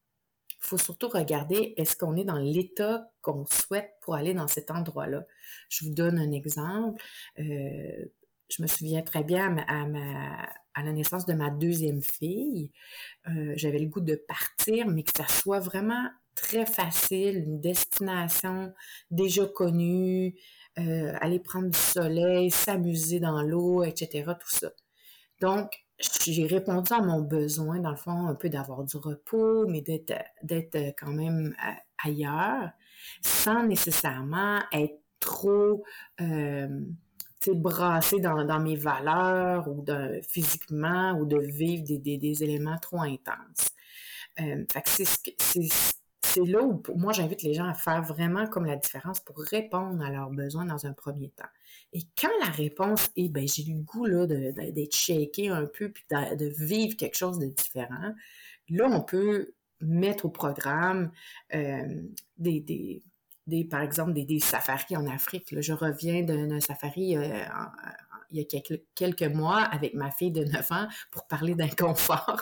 il faut surtout regarder est-ce qu'on est dans l'état qu'on souhaite pour aller dans cet endroit-là. Je vous donne un exemple. Euh, je me souviens très bien à, ma, à, ma, à la naissance de ma deuxième fille, euh, j'avais le goût de partir, mais que ça soit vraiment très facile, une destination déjà connue, euh, aller prendre du soleil, s'amuser dans l'eau, et cetera, tout ça. Donc, j'ai répondu à mon besoin, dans le fond, un peu d'avoir du repos, mais d'être, d'être quand même euh, ailleurs, sans nécessairement être trop, euh, tu sais, brassé dans, dans mes valeurs ou de, physiquement ou de vivre des, des, des éléments trop intenses. Euh, fait que c'est, ce que- c'est, c'est là où, pour moi, j'invite les gens à faire vraiment comme la différence pour répondre à leurs besoins dans un premier temps. Et quand la réponse est, ben, j'ai le goût là, de, de- d'être shaké un peu, puis de, de vivre quelque chose de différent, là, on peut mettre au programme euh, des, des, des, par exemple, des, des safaris en Afrique. Là. Je reviens d'un safari euh, en- il y a quelques, quelques mois avec ma fille de neuf ans pour parler d'inconfort.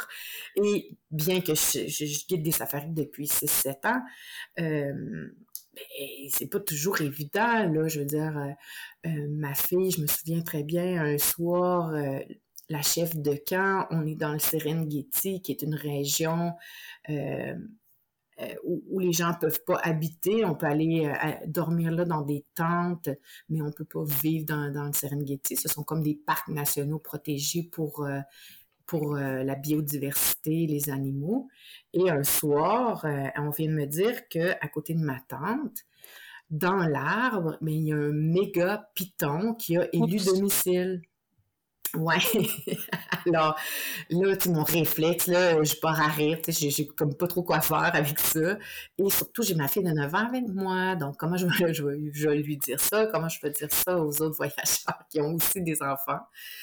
Et bien que je, je, je guide des safaris depuis six sept ans, euh, ben, c'est pas toujours évident, là. Je veux dire, euh, euh, ma fille, je me souviens très bien, un soir, euh, la chef de camp, on est dans le Serengeti, qui est une région euh, euh, où, où les gens peuvent pas habiter. On peut aller euh, à- dormir là dans des tentes, mais on peut pas vivre dans, dans le Serengeti. Ce sont comme des parcs nationaux protégés pour euh, pour euh, la biodiversité, les animaux. Et un soir, euh, on vient de me dire que à côté de ma tante, dans l'arbre, mais il y a un méga python qui a élu Oups. domicile. Ouais. Alors, là, tu sais, mon réflexe, là, je pars à rire, tu sais, j'ai, j'ai comme pas trop quoi faire avec ça. Et surtout, j'ai ma fille de neuf ans avec moi, donc comment je vais, je vais, je vais lui dire ça? Comment je peux dire ça aux autres voyageurs qui ont aussi des enfants?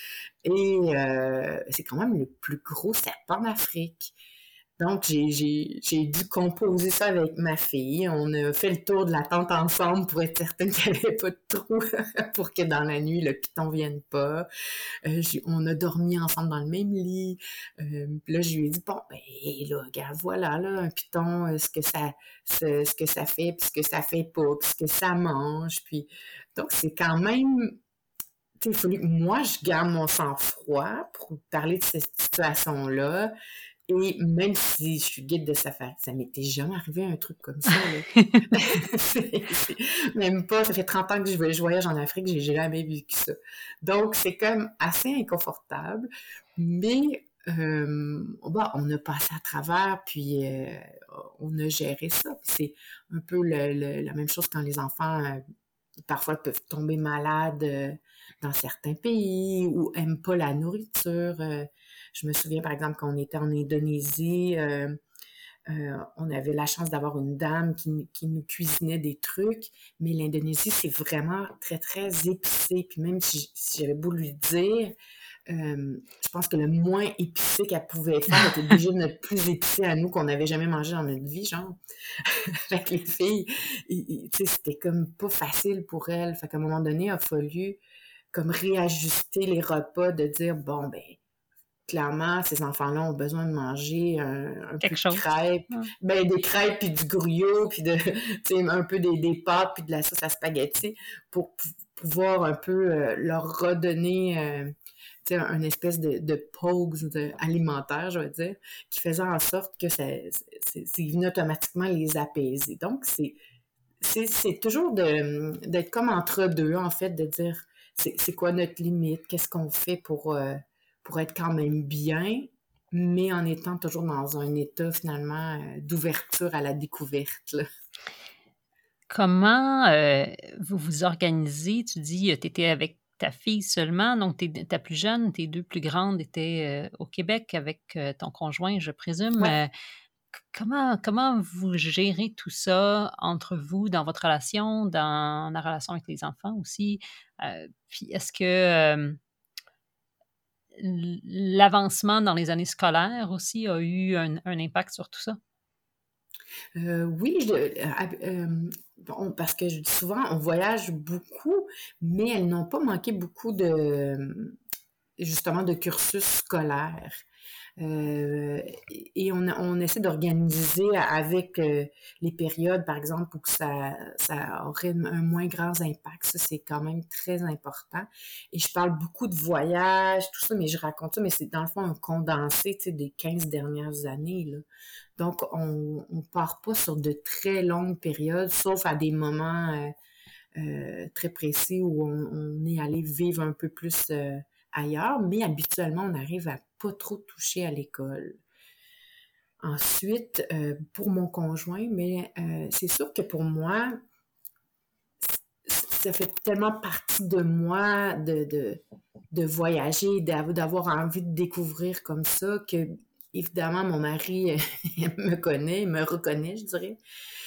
Et euh, c'est quand même le plus gros serpent d'Afrique. Donc, j'ai, j'ai, j'ai dû composer ça avec ma fille. On a fait le tour de la tente ensemble pour être certaine qu'il n'y avait pas de trou pour que dans la nuit, le python vienne pas. Euh, j'ai- on a dormi ensemble dans le même lit. Euh, puis là, je lui ai dit, bon, ben là, regarde, voilà, là, un python, euh, ce que ça, ce, ce que ça fait, puis ce que ça fait pas, puis ce que ça mange. Puis, donc, c'est quand même tu sais, il a fallu que moi, je garde mon sang-froid pour parler de cette situation-là. Et même si je suis guide de safari, ça m'était jamais arrivé un truc comme ça, là. C'est- c'est- Même pas, ça fait trente ans que je, je voyage en Afrique, j'ai jamais vécu ça. Donc, c'est quand même assez inconfortable, mais euh, bon, on a passé à travers, puis euh, on a géré ça. Puis c'est un peu le- le- la même chose quand les enfants euh, parfois peuvent tomber malades euh, dans certains pays ou aiment pas la nourriture. Euh, je me souviens par exemple quand on était en Indonésie, euh, euh, on avait la chance d'avoir une dame qui, qui nous cuisinait des trucs, mais l'Indonésie, c'est vraiment très, très épicé. Puis même si, si j'avais beau lui dire, euh, je pense que le moins épicé qu'elle pouvait faire était déjà notre plus épicé à nous qu'on n'avait jamais mangé dans notre vie, genre. Avec les filles, et- et, tu sais, c'était comme pas facile pour elles. Fait qu'à un moment donné, il a fallu comme réajuster les repas, de dire, bon, ben, clairement, ces enfants-là ont besoin de manger un, un peu Quelque de chose. crêpes, Ouais. ben, des crêpes puis du gruyot, puis de, tu sais, un peu des, des pâtes puis de la sauce à spaghetti pour pou- pouvoir un peu euh, leur redonner, euh, tu sais, un, une espèce de, de pause de- alimentaire, je veux dire, qui faisait en sorte que ça, c'est, c'est venu automatiquement les apaiser. Donc, c'est, c'est, c'est toujours de, d'être comme entre deux, en fait, de dire c'est, c'est quoi notre limite, qu'est-ce qu'on fait pour, euh, pour être quand même bien, mais en étant toujours dans un état finalement euh, d'ouverture à la découverte, là. comment euh, vous vous organisez? Tu dis, tu étais avec ta fille seulement, donc t'es, ta plus jeune, tes deux plus grandes étaient euh, au Québec avec euh, ton conjoint, je présume. Ouais. Euh, comment, comment vous gérez tout ça entre vous, dans votre relation, dans la relation avec les enfants aussi? Euh, puis est-ce que euh, l'avancement dans les années scolaires aussi a eu un, un impact sur tout ça? Euh, oui, je, euh, euh, bon, parce que je dis souvent, on voyage beaucoup, mais elles n'ont pas manqué beaucoup de, justement, de cursus scolaire. Euh, et on, on essaie d'organiser avec euh, les périodes, par exemple, pour que ça, ça aurait un moins grand impact. Ça, c'est quand même très important. Et je parle beaucoup de voyages, tout ça, mais je raconte ça, mais c'est dans le fond un condensé, tu sais, des quinze dernières années, là. Donc, on ne part pas sur de très longues périodes, sauf à des moments euh, euh, très précis où on, on est allé vivre un peu plus euh, ailleurs, mais habituellement, on arrive à pas trop toucher à l'école. Ensuite, euh, pour mon conjoint, mais euh, c'est sûr que pour moi, ça fait tellement partie de moi de, de, de voyager, d'avoir envie de découvrir comme ça, que évidemment, mon mari me connaît, me reconnaît, je dirais.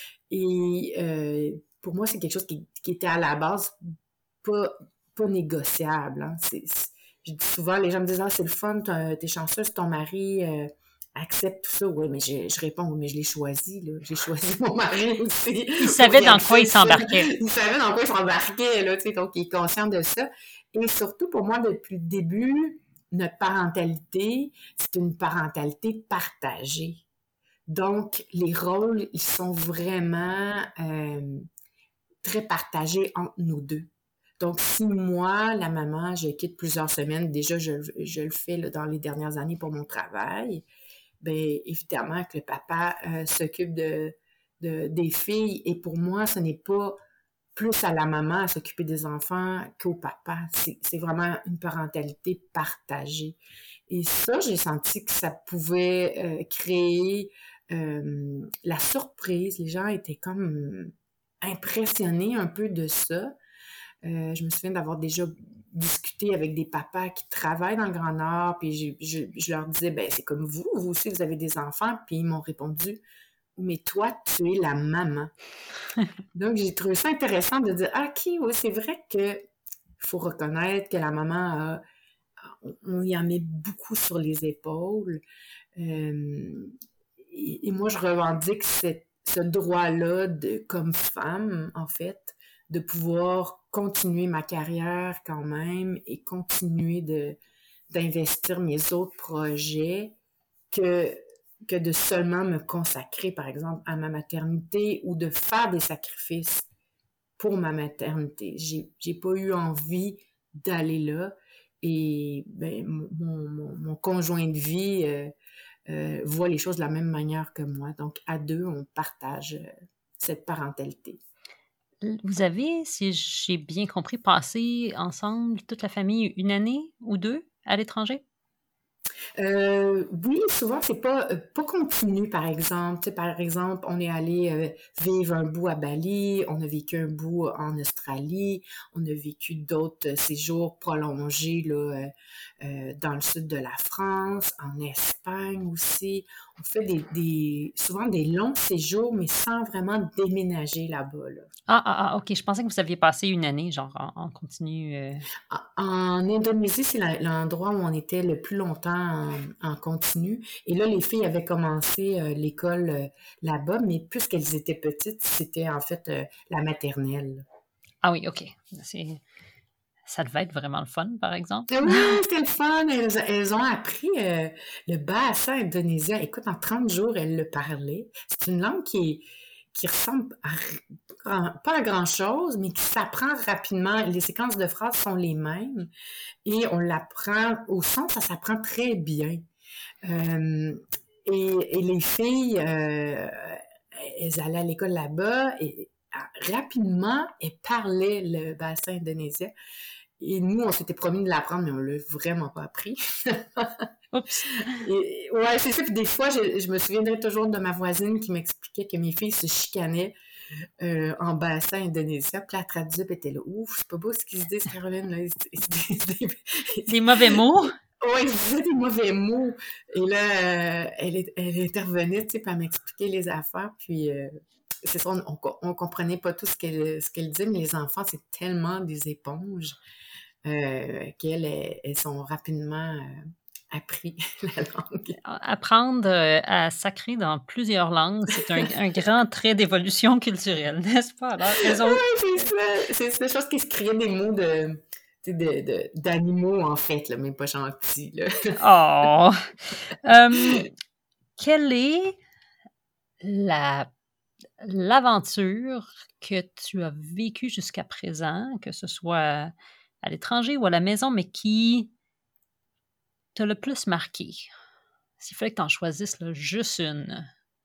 Et euh, pour moi, c'est quelque chose qui, qui était à la base pas, pas négociable. Hein. C'est, c'est, je dis souvent, les gens me disent « Ah, c'est le fun, t'es chanceuse, ton mari euh, accepte tout ça. » Oui, mais je, je réponds « Oui, mais je l'ai choisi, là. J'ai choisi mon mari aussi. » Il savait dans quoi il s'embarquait. Il savait dans quoi il s'embarquait, là, tu sais, donc il est conscient de ça. Et surtout, pour moi, depuis le début, notre parentalité, c'est une parentalité partagée. Donc, les rôles, ils sont vraiment euh, très partagés entre nous deux. Donc, si moi, la maman, je quitte plusieurs semaines, déjà, je, je le fais là, dans les dernières années pour mon travail, bien, évidemment que le papa euh, s'occupe de, de, des filles. Et pour moi, ce n'est pas plus à la maman à s'occuper des enfants qu'au papa. C'est, c'est vraiment une parentalité partagée. Et ça, j'ai senti que ça pouvait euh, créer euh, la surprise. Les gens étaient comme impressionnés un peu de ça. Euh, je me souviens d'avoir déjà discuté avec des papas qui travaillent dans le Grand Nord, puis je, je, je leur disais, ben c'est comme vous, vous aussi, vous avez des enfants, puis ils m'ont répondu, mais toi, tu es la maman. Donc, j'ai trouvé ça intéressant de dire, ah, OK, oui, c'est vrai que faut reconnaître que la maman a, on y en met beaucoup sur les épaules. Euh, et, et moi, je revendique cette, ce droit-là de, comme femme, en fait, de pouvoir continuer ma carrière quand même et continuer de, d'investir mes autres projets que, que de seulement me consacrer, par exemple, à ma maternité ou de faire des sacrifices pour ma maternité. J'ai, j'ai pas eu envie d'aller là et ben, mon, mon, mon conjoint de vie euh, euh, voit les choses de la même manière que moi. Donc, à deux, on partage euh, cette parentalité. Vous avez, si j'ai bien compris, passé ensemble, toute la famille, une année ou deux à l'étranger? Euh, oui, souvent, c'est pas, euh, pas continu, par exemple. Tu sais, par exemple, on est allé euh, vivre un bout à Bali, on a vécu un bout en Australie, on a vécu d'autres euh, séjours prolongés là, euh, euh, dans le sud de la France, en Espagne aussi. On fait des, des, souvent des longs séjours, mais sans vraiment déménager là-bas. Là. Ah, ah, ah, OK. Je pensais que vous aviez passé une année, genre, en, en continu. Euh... En, en Indonésie, c'est la, l'endroit où on était le plus longtemps en, en continu. Et là, les filles avaient commencé euh, l'école euh, là-bas, mais puisqu'elles étaient petites, c'était en fait euh, la maternelle. Ah oui, OK. C'est... Ça devait être vraiment le fun, par exemple. Oui, c'était le fun. Elles, elles ont appris euh, le bahasa indonésien. Écoute, en trente jours, elles le parlaient. C'est une langue qui est qui ressemble à, pas à grand-chose, mais qui s'apprend rapidement. Les séquences de phrases sont les mêmes et on l'apprend au son, ça s'apprend très bien. Euh, et, et les filles, euh, elles allaient à l'école là-bas et rapidement, elles parlaient le bassin indonésien. Et nous, on s'était promis de l'apprendre, mais on l'a vraiment pas appris. Oups! Et, ouais, c'est ça. Puis des fois, je, je me souviendrai toujours de ma voisine qui m'expliquait que mes filles se chicanaient euh, en bassin indonésien. Puis la traduisait, puis elle était là, ouf, c'est pas beau ce qu'ils se disent, Caroline. Là. Ils, se- ils se disent des- Des mauvais mots? Ouais, ils se disaient des mauvais mots. Et là, euh, elle, est- elle intervenait, tu sais, pour m'expliquer les affaires. Puis, euh, c'est ça, on, on, co- on comprenait pas tout ce qu'elle ce qu'elle disait, mais les enfants, c'est tellement des éponges euh, qu'elles, elles, elles sont rapidement euh, appris la langue. Apprendre euh, à sacrer dans plusieurs langues, c'est un, un grand trait d'évolution culturelle, n'est-ce pas? Alors, elles ont... C'est ça, c'est ça, chose qui se créait des mots de, tu sais, de, de- d'animaux, en fait, là, mais pas gentils, là. Oh! Euh, quelle est la, l'aventure que tu as vécue jusqu'à présent, que ce soit à l'étranger ou à la maison, mais qui t'a le plus marqué? S'il fallait que tu en choisisses là, juste une.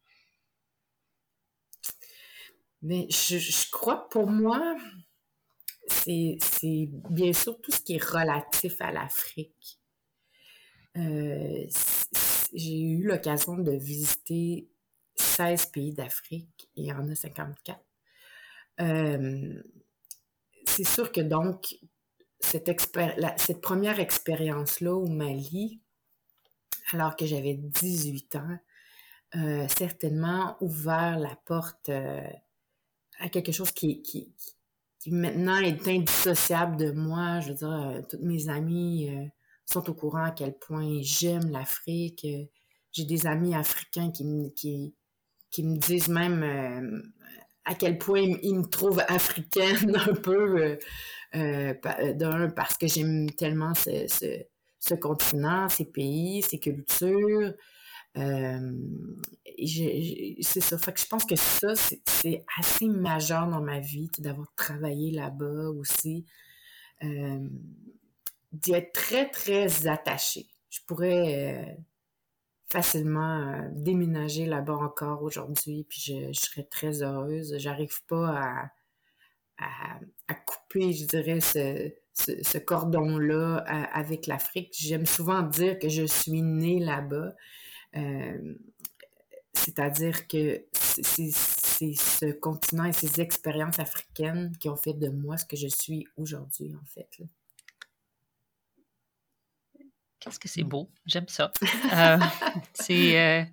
Mais je, je crois que pour moi, c'est, c'est bien sûr tout ce qui est relatif à l'Afrique. Euh, c- c- j'ai eu l'occasion de visiter seize pays d'Afrique et il y en a cinquante-quatre. Euh, c'est sûr que donc, cette, expér- la- cette première expérience-là au Mali, alors que j'avais dix-huit ans, euh, certainement ouvert la porte euh, à quelque chose qui, qui, qui, qui maintenant est indissociable de moi. Je veux dire, euh, toutes mes amies euh, sont au courant à quel point j'aime l'Afrique. Euh, j'ai des amis africains qui me, qui, qui me disent même euh, à quel point ils, ils me trouvent africaine un peu, euh, euh, pa- d'un, parce que j'aime tellement ce, ce, ce continent, ces pays, ces cultures. Euh, j'ai- j'ai- c'est ça. Fait que je pense que ça, c'est c'est assez majeur dans ma vie, tu sais, d'avoir travaillé là-bas aussi, euh, d'y être très, très attachée. Je pourrais euh, facilement euh, déménager là-bas encore aujourd'hui, puis je, je serais très heureuse. J'arrive pas à, à, à couper, je dirais, ce, ce, ce cordon-là à- avec l'Afrique. J'aime souvent dire que je suis née là-bas. Euh, C'est-à-dire que c'est c'est- c'est ce continent et ces expériences africaines qui ont fait de moi ce que je suis aujourd'hui, en fait, là. Qu'est-ce que c'est beau? J'aime ça. Euh, c'est, euh,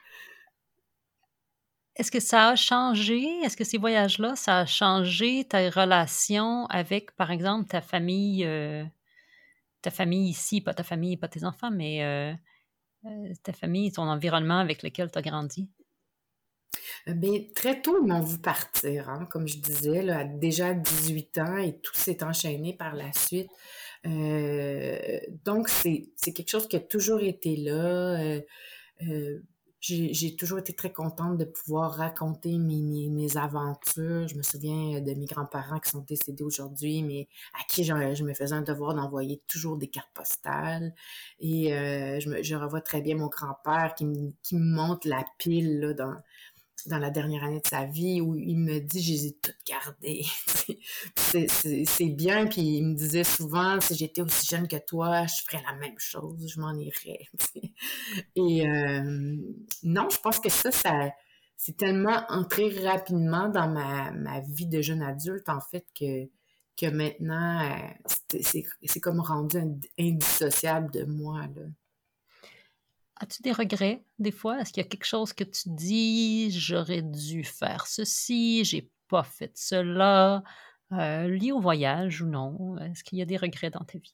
est-ce que ça a changé? Est-ce que ces voyages-là, ça a changé ta relation avec, par exemple, ta famille, euh, ta famille ici, pas ta famille, pas tes enfants, mais euh, euh, ta famille, ton environnement avec lequel tu as grandi? Euh, bien, très tôt, ils m'ont vu partir, hein, comme je disais, là, à- déjà à dix-huit ans, et tout s'est enchaîné par la suite. Euh, donc, c'est c'est quelque chose qui a toujours été là. Euh, euh, j'ai j'ai toujours été très contente de pouvoir raconter mes, mes, mes aventures. Je me souviens de mes grands-parents qui sont décédés aujourd'hui, mais à qui je, je me faisais un devoir d'envoyer toujours des cartes postales. Et euh, je, me, je revois très bien mon grand-père qui me, qui me montre la pile là, dans, dans la dernière année de sa vie où il me dit, je les ai toutes gardées. c'est, c'est, c'est bien, puis il me disait souvent, si j'étais aussi jeune que toi, je ferais la même chose, je m'en irais. Et euh, non, je pense que ça, ça c'est tellement entré rapidement dans ma, ma vie de jeune adulte, en fait, que, que maintenant, euh, c'est, c'est, c'est comme rendu ind- indissociable de moi, là. As-tu des regrets des fois? Est-ce qu'il y a quelque chose que tu dis, j'aurais dû faire ceci, j'ai pas fait cela, euh, lié au voyage ou non? Est-ce qu'il y a des regrets dans ta vie?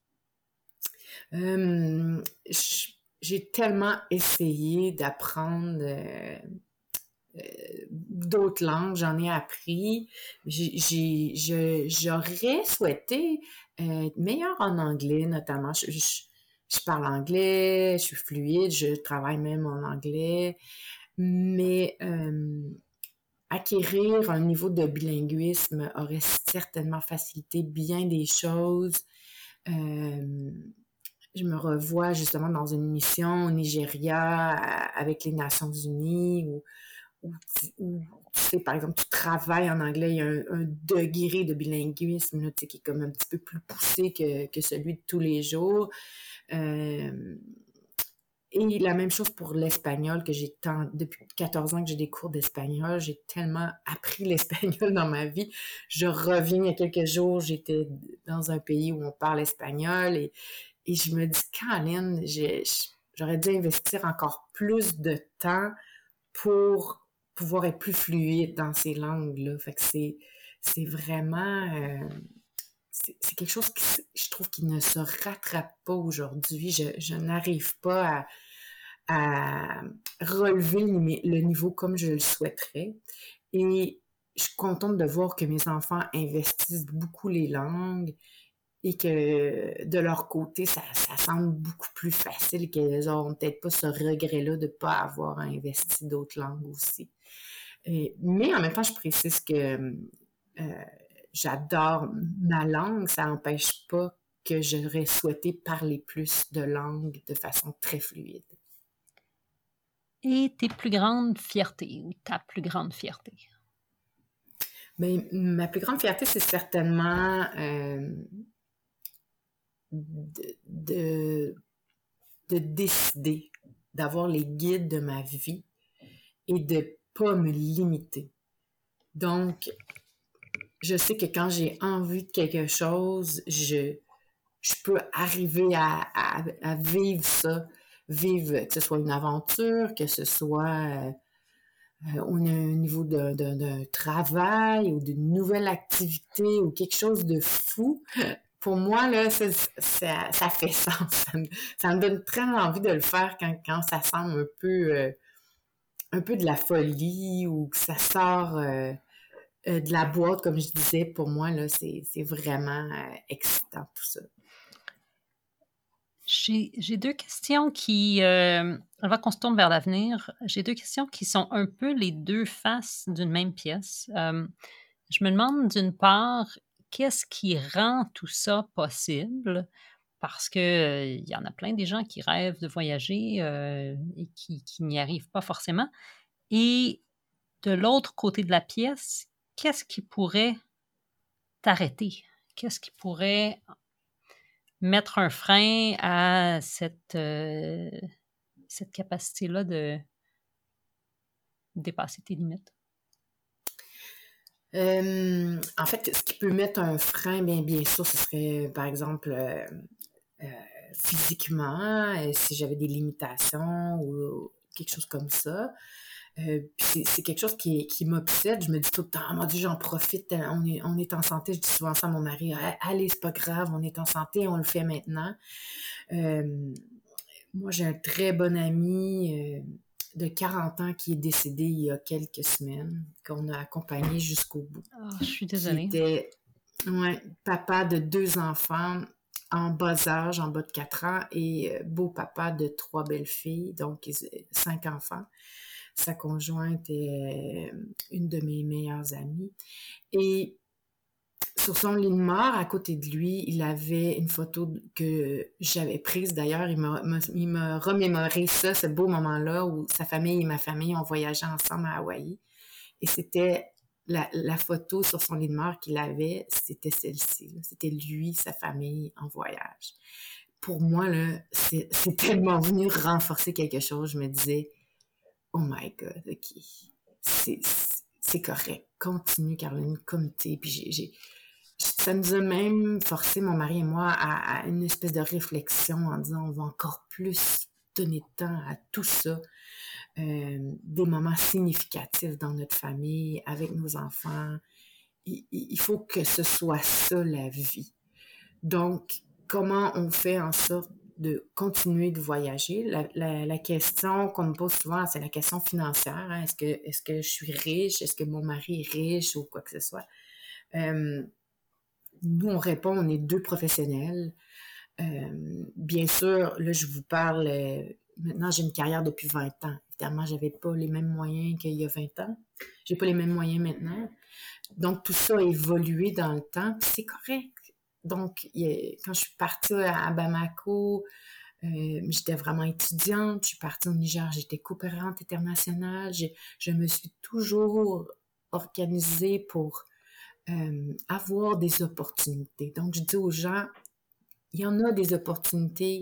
Euh, j- j'ai tellement essayé d'apprendre euh, euh, d'autres langues, j'en ai appris. J'ai, j'ai- je- j'aurais souhaité euh, être meilleure en anglais, notamment. Je, je- je parle anglais, je suis fluide, je travaille même en anglais, mais euh, acquérir un niveau de bilinguisme aurait certainement facilité bien des choses. Euh, je me revois justement dans une mission au Nigeria avec les Nations Unies où, où, où, tu sais, par exemple, tu travailles en anglais, il y a un, un degré de bilinguisme là, tu sais, qui est comme un petit peu plus poussé que, que celui de tous les jours. Euh, et Et la même chose pour l'espagnol, que j'ai tant, depuis quatorze ans que j'ai des cours d'espagnol, j'ai tellement appris l'espagnol dans ma vie. Je reviens il y a quelques jours, j'étais dans un pays où on parle espagnol et, et je me dis, Caroline, j'ai, j'aurais dû investir encore plus de temps pour pouvoir être plus fluide dans ces langues-là. Fait que c'est, c'est vraiment... euh, c'est, c'est quelque chose qui, je trouve, qui ne se rattrape pas aujourd'hui. Je, je n'arrive pas à à relever le niveau comme je le souhaiterais. Et je suis contente de voir que mes enfants investissent beaucoup les langues et que de leur côté, ça, ça semble beaucoup plus facile, qu'ils n'auront peut-être pas ce regret-là de ne pas avoir investi d'autres langues aussi. Et, mais en même temps, je précise que euh, j'adore ma langue, ça n'empêche pas que j'aurais souhaité parler plus de langues de façon très fluide. Et tes plus grandes fiertés ou ta plus grande fierté? Bien, ma plus grande fierté, c'est certainement euh, de, de, de décider d'avoir les guides de ma vie et de ne pas me limiter. Donc, je sais que quand j'ai envie de quelque chose, je, je peux arriver à, à, à vivre ça, vivre, que ce soit une aventure, que ce soit... Euh, Euh, au niveau d'un de, de, de travail ou d'une nouvelle activité ou quelque chose de fou, pour moi, là, ça, ça, ça fait sens. Ça me, ça me donne très envie de le faire quand, quand ça semble un peu, euh, un peu de la folie ou que ça sort euh, euh, de la boîte, comme je disais. Pour moi, là, c'est, c'est vraiment euh, excitant tout ça. J'ai, j'ai deux questions qui, euh, avant qu'on se tourne vers l'avenir, j'ai deux questions qui sont un peu les deux faces d'une même pièce. Euh, je me demande d'une part, qu'est-ce qui rend tout ça possible? Parce qu'il euh, y en a plein des gens qui rêvent de voyager euh, et qui, qui n'y arrivent pas forcément. Et de l'autre côté de la pièce, qu'est-ce qui pourrait t'arrêter? Qu'est-ce qui pourrait mettre un frein à cette, euh, cette capacité-là de dépasser tes limites? Euh, en fait, ce qui peut mettre un frein, bien, bien sûr, ce serait, par exemple, euh, euh, physiquement, euh, si j'avais des limitations ou quelque chose comme ça. Euh, puis c'est, c'est quelque chose qui, qui m'obsède. Je me dis tout le temps, oh, mon Dieu, j'en profite. On est, on est en santé. Je dis souvent ça à mon mari. Allez, c'est pas grave, on est en santé, on le fait maintenant. Euh, moi, j'ai un très bon ami euh, de quarante ans qui est décédé il y a quelques semaines, qu'on a accompagné jusqu'au bout. Oh, je suis désolée. Qui était ouais, papa de deux enfants en bas âge, en bas de quatre ans, et beau papa de trois belles filles, donc cinq enfants. Sa conjointe est une de mes meilleures amies. Et sur son lit de mort, à côté de lui, il avait une photo que j'avais prise. D'ailleurs, il m'a, il m'a remémoré ça, ce beau moment-là où sa famille et ma famille ont voyagé ensemble à Hawaï. Et c'était la, la photo sur son lit de mort qu'il avait, c'était celle-ci. Là. C'était lui, sa famille en voyage. Pour moi, là, c'est, c'est tellement venu renforcer quelque chose. Je me disais, oh my God, OK, c'est, c'est correct. Continue, Caroline, comme t'es. Puis j'ai, j'ai, ça nous a même forcé, mon mari et moi, à, à une espèce de réflexion en disant, on va encore plus donner de temps à tout ça. Euh, des moments significatifs dans notre famille, avec nos enfants. Il, il faut que ce soit ça, la vie. Donc, comment on fait en sorte de continuer de voyager? La, la, la question qu'on me pose souvent, c'est la question financière. Hein? Est-ce que, est-ce que je suis riche? Est-ce que mon mari est riche ou quoi que ce soit? Euh, nous, on répond, on est deux professionnels. Euh, bien sûr, là, je vous parle... Euh, maintenant, j'ai une carrière depuis vingt ans. Évidemment, je n'avais pas les mêmes moyens qu'il y a vingt ans. Je n'ai pas les mêmes moyens maintenant. Donc, tout ça a évolué dans le temps, puis c'est correct. Donc, il y a, quand je suis partie à Bamako, euh, j'étais vraiment étudiante. Je suis partie au Niger, j'étais coopérante internationale. Je, je me suis toujours organisée pour euh, avoir des opportunités. Donc, je dis aux gens, il y en a des opportunités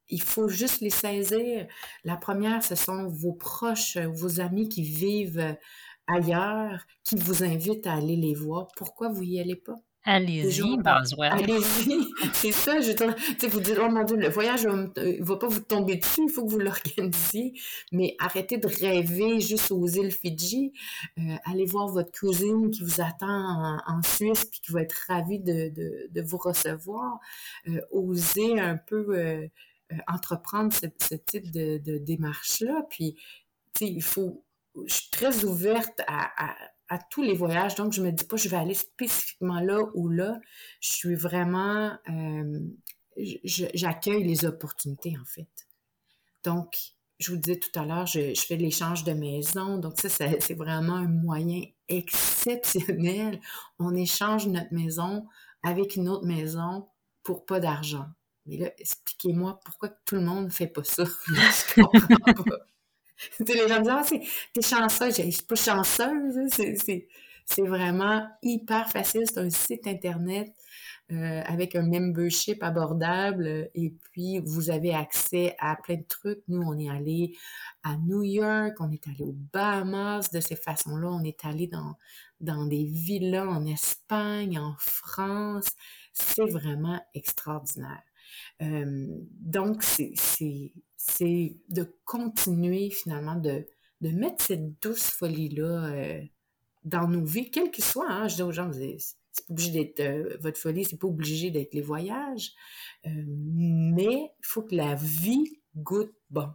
il faut juste les saisir. La première, ce sont vos proches, vos amis qui vivent ailleurs, qui vous invitent à aller les voir. Pourquoi vous y allez pas? Déjà, Allez-y, bon, Boswell. allez-y, c'est ça, je veux dire, tu sais, vous dites, oh mon Dieu, le voyage va, me- euh, va pas vous tomber dessus, il faut que vous l'organisiez, mais arrêtez de rêver juste aux îles Fidji, euh, allez voir votre cousine qui vous attend en, en Suisse puis qui va être ravie de, de, de vous recevoir, euh, osez un peu euh, euh, entreprendre ce, ce type de, de démarche-là, puis, tu sais, il faut, je suis très ouverte à, à à tous les voyages. Donc, je me dis pas, je vais aller spécifiquement là ou là. Je suis vraiment, euh, je- j'accueille les opportunités, en fait. Donc, je vous disais tout à l'heure, je, je fais de l'échange de maison. Donc, ça, ça, c'est vraiment un moyen exceptionnel. On échange notre maison avec une autre maison pour pas d'argent. Mais là, expliquez-moi pourquoi tout le monde ne fait pas ça. Je comprends pas. Tu sais, les gens me disent, ah, c'est- t'es chanceuse. Je suis pas chanceuse, hein. c'est, c'est, c'est vraiment hyper facile. C'est un site Internet euh, avec un membership abordable euh, et puis vous avez accès à plein de trucs. Nous, on est allé à New York, on est allé aux Bahamas de ces façons-là, on est allé dans, dans des villas en Espagne, en France. C'est vraiment extraordinaire. Euh, donc, c'est, c'est, c'est de continuer finalement de, de mettre cette douce folie-là euh, dans nos vies, quelle que soit. Hein, je dis aux gens, vous avez- c'est pas obligé d'être euh, votre folie, c'est pas obligé d'être les voyages, euh, mais il faut que la vie goûte bon.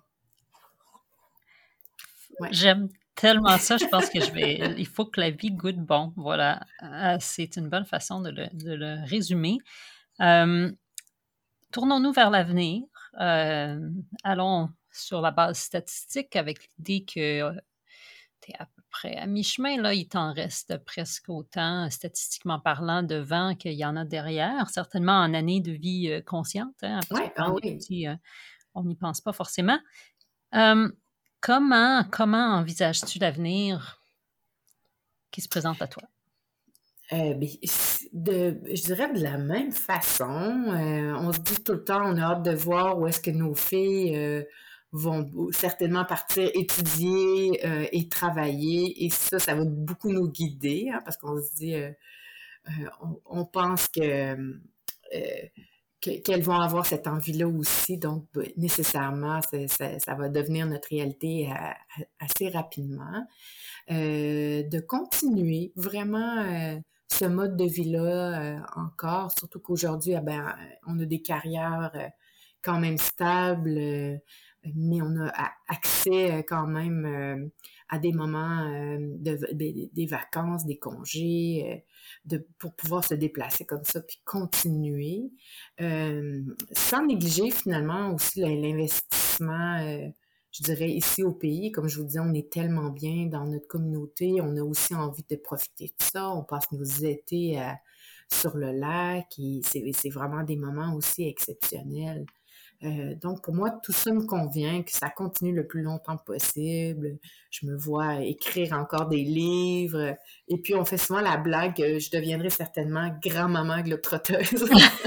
Ouais. J'aime tellement ça, je pense que je vais. Il faut que la vie goûte bon. Voilà. Euh, c'est une bonne façon de le, de le résumer. Euh, tournons-nous vers l'avenir. Euh, allons sur la base statistique avec l'idée que tu es à peu près à mi-chemin. Là, il t'en reste presque autant, statistiquement parlant, devant qu'il y en a derrière, certainement en année de vie euh, consciente, hein, parce que Ouais, quand ah on est oui. petit, euh, on n'y pense pas forcément. Euh, comment, comment envisages-tu l'avenir qui se présente à toi? Euh, ben, c- de, je dirais de la même façon. Euh, on se dit tout le temps, on a hâte de voir où est-ce que nos filles euh, vont certainement partir étudier euh, et travailler. Et ça, ça va beaucoup nous guider, hein, parce qu'on se dit, euh, euh, on, on pense que, euh, que- qu'elles vont avoir cette envie-là aussi. Donc, ben, nécessairement, c'est- ça, ça va devenir notre réalité à- à- assez rapidement. Euh, de continuer vraiment euh, ce mode de vie-là euh, encore, surtout qu'aujourd'hui, ah ben, on a des carrières euh, quand même stables, euh, mais on a a- accès euh, quand même euh, à des moments euh, de, de- des vacances, des congés, euh, de, pour pouvoir se déplacer comme ça, puis continuer, euh, sans négliger finalement aussi la- l'investissement euh, je dirais, ici au pays, comme je vous disais, on est tellement bien dans notre communauté, on a aussi envie de profiter de ça, on passe nos étés euh, sur le lac et c'est, c'est vraiment des moments aussi exceptionnels. Euh, donc, pour moi, tout ça me convient, que ça continue le plus longtemps possible. Je me vois écrire encore des livres. Et puis, on fait souvent la blague, euh, je deviendrai certainement grand-maman globe-trotteuse.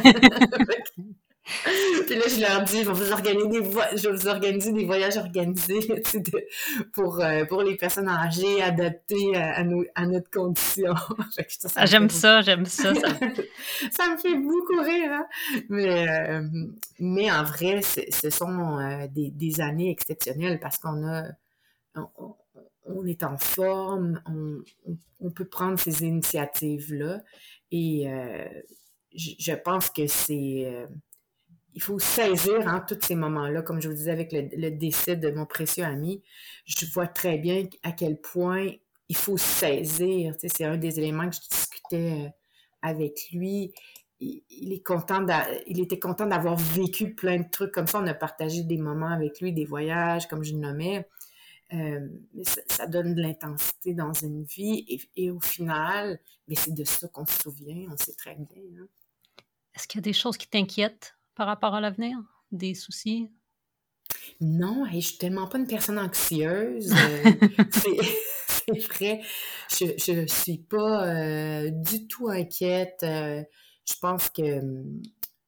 Puis là, je leur dis, je vais vous organiser des, vo- je vais vous organiser des voyages organisés tu sais, de- pour, euh, pour les personnes âgées, adaptés à, à, nos, à notre condition. Fait que ça, ça Ah, me fait j'aime beaucoup. ça, j'aime ça. ça... Ça me fait beaucoup rire, hein? Mais, euh, mais en vrai, c'est- ce sont euh, des, des années exceptionnelles parce qu'on a, on, on- on est en forme, on, on- on peut prendre ces initiatives-là et euh, je, je pense que c'est, euh, il faut saisir hein, tous ces moments-là. Comme je vous disais avec le, le décès de mon précieux ami, je vois très bien à quel point il faut saisir. Tu sais, c'est un des éléments que je discutais euh, avec lui. Il, il est content d'a- il était content d'avoir vécu plein de trucs comme ça. On a partagé des moments avec lui, des voyages, comme je le nommais. Euh, mais ça, ça donne de l'intensité dans une vie et, et au final, mais c'est de ça qu'on se souvient, on sait très bien. Hein. Est-ce qu'il y a des choses qui t'inquiètent par rapport à l'avenir? Des soucis? Non, hey, je suis tellement pas une personne anxieuse. euh, c'est c'est vrai. Je je suis pas euh, du tout inquiète. euh, je pense que hum,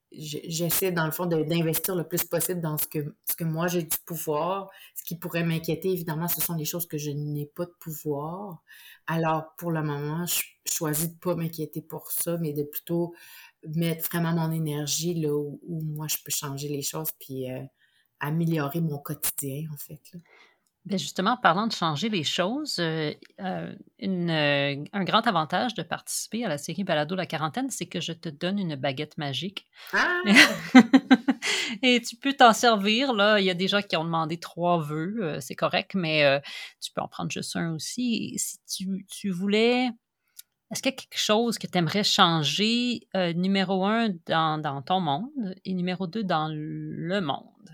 j'essaie, dans le fond, de, d'investir le plus possible dans ce que, ce que moi j'ai du pouvoir. Ce qui pourrait m'inquiéter, évidemment, ce sont les choses que je n'ai pas de pouvoir. Alors, pour le moment, je choisis de pas m'inquiéter pour ça, mais de plutôt mettre vraiment mon énergie là où, où moi je peux changer les choses puis euh, améliorer mon quotidien, en fait, là. Bien, justement, en parlant de changer les choses, euh, euh, une, euh, un grand avantage de participer à la série Balado La Quarantaine, c'est que je te donne une baguette magique. Ah! Et tu peux t'en servir, là. Il y a des gens qui ont demandé trois vœux, euh, c'est correct, mais euh, tu peux en prendre juste un aussi. Et si tu, tu voulais... Est-ce qu'il y a quelque chose que tu aimerais changer, euh, numéro un, dans, dans ton monde et numéro deux, dans le monde?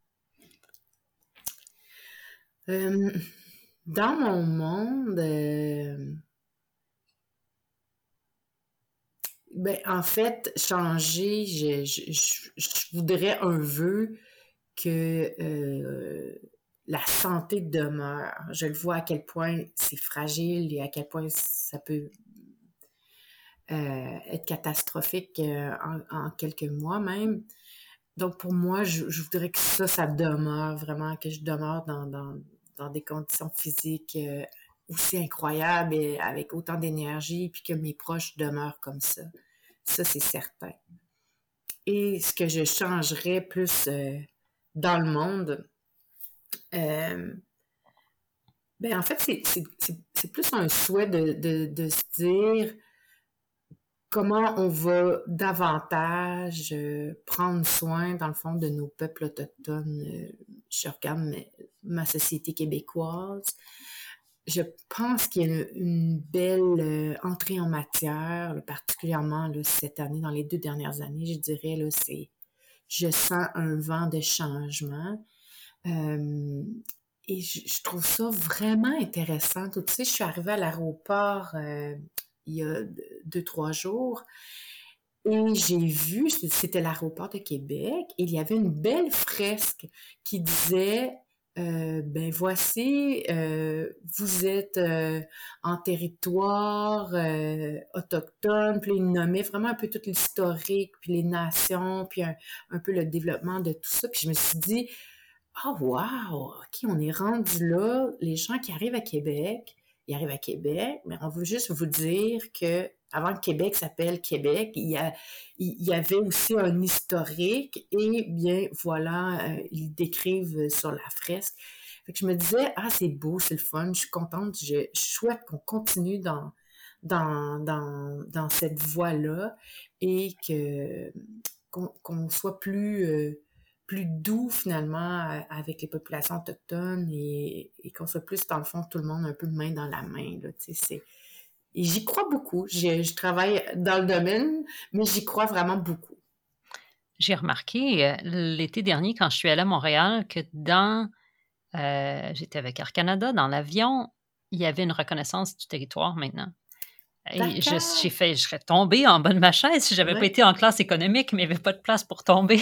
Euh, dans mon monde, euh, ben, en fait, changer, je, je, je, je voudrais un vœu que euh, la santé demeure. Je le vois à quel point c'est fragile et à quel point ça peut euh, être catastrophique euh, en, en quelques mois même. Donc, pour moi, je, je voudrais que ça, ça demeure vraiment, que je demeure dans, dans, dans des conditions physiques euh, aussi incroyables et avec autant d'énergie, puis que mes proches demeurent comme ça. Ça, c'est certain. Et ce que je changerais plus euh, dans le monde, euh, ben en fait, c'est, c'est, c'est, c'est plus un souhait de, de, de se dire comment on va davantage euh, prendre soin, dans le fond, de nos peuples autochtones. Euh, je regarde ma, ma société québécoise. Je pense qu'il y a une, une belle euh, entrée en matière, là, particulièrement là, cette année, dans les deux dernières années, je dirais, là, c'est, je sens un vent de changement. Euh, et je, je trouve ça vraiment intéressant. Tu sais, je suis arrivée à l'aéroport euh, il y a deux, trois jours et j'ai vu, c'était l'aéroport de Québec, et il y avait une belle fresque qui disait euh, ben voici, euh, vous êtes euh, en territoire euh, autochtone, puis il nommait vraiment un peu tout l'historique, puis les nations, puis un, un peu le développement de tout ça. Puis je me suis dit, ah, oh, wow! OK, on est rendu là. Les gens qui arrivent à Québec, ils arrivent à Québec, mais on veut juste vous dire que avant que Québec s'appelle Québec, il y, a, il y avait aussi un historique et bien voilà, euh, ils décrivent sur la fresque. Fait que je me disais, ah, c'est beau, c'est le fun, je suis contente, je, je souhaite qu'on continue dans, dans, dans, dans cette voie-là et que, qu'on, qu'on soit plus... Euh, plus doux finalement avec les populations autochtones et, et qu'on soit plus dans le fond tout le monde un peu main dans la main là, tu sais, c'est et j'y crois beaucoup. Je, je travaille dans le domaine, mais j'y crois vraiment beaucoup. J'ai remarqué euh, l'été dernier quand je suis allée à Montréal que dans euh, j'étais avec Air Canada dans l'avion, il y avait une reconnaissance du territoire maintenant. Et je, j'ai fait, je serais tombée en bas de ma chaise si j'avais ouais. pas été en classe économique, mais il n'y avait pas de place pour tomber.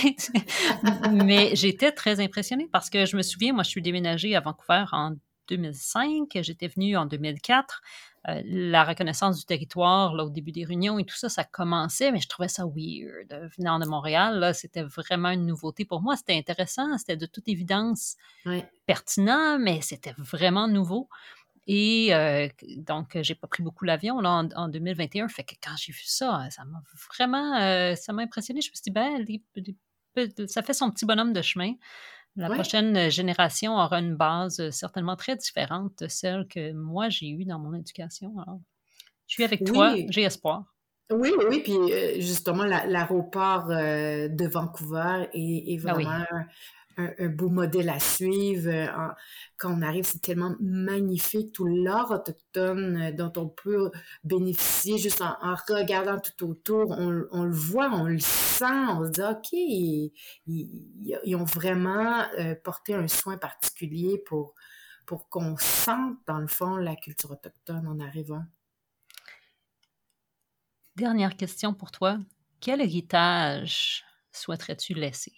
Mais j'étais très impressionnée parce que je me souviens, moi, je suis déménagée à Vancouver en deux mille cinq, j'étais venue en deux mille quatre. Euh, la reconnaissance du territoire, là, au début des réunions et tout ça, ça commençait, mais je trouvais ça weird. Venant de Montréal, là, c'était vraiment une nouveauté pour moi. C'était intéressant, c'était de toute évidence ouais. pertinent, mais c'était vraiment nouveau. Et euh, donc, j'ai pas pris beaucoup l'avion là, en, en deux mille vingt et un. Fait que quand j'ai vu ça, ça m'a vraiment euh, ça m'a impressionné. Je me suis dit, ben, les, les, ça fait son petit bonhomme de chemin. La ouais. prochaine génération aura une base certainement très différente de celle que moi, j'ai eue dans mon éducation. Alors, je suis avec oui. toi, j'ai espoir. Oui, oui, oui. Puis euh, justement, la, l'aéroport euh, de Vancouver est, est vraiment... Ah oui. Un, un beau modèle à suivre. En, quand on arrive, c'est tellement magnifique, tout l'art autochtone dont on peut bénéficier juste en, en regardant tout autour. On, on le voit, on le sent, on se dit, OK, ils, ils, ils ont vraiment euh, porté un soin particulier pour, pour qu'on sente, dans le fond, la culture autochtone en arrivant. Dernière question pour toi. Quel héritage souhaiterais-tu laisser?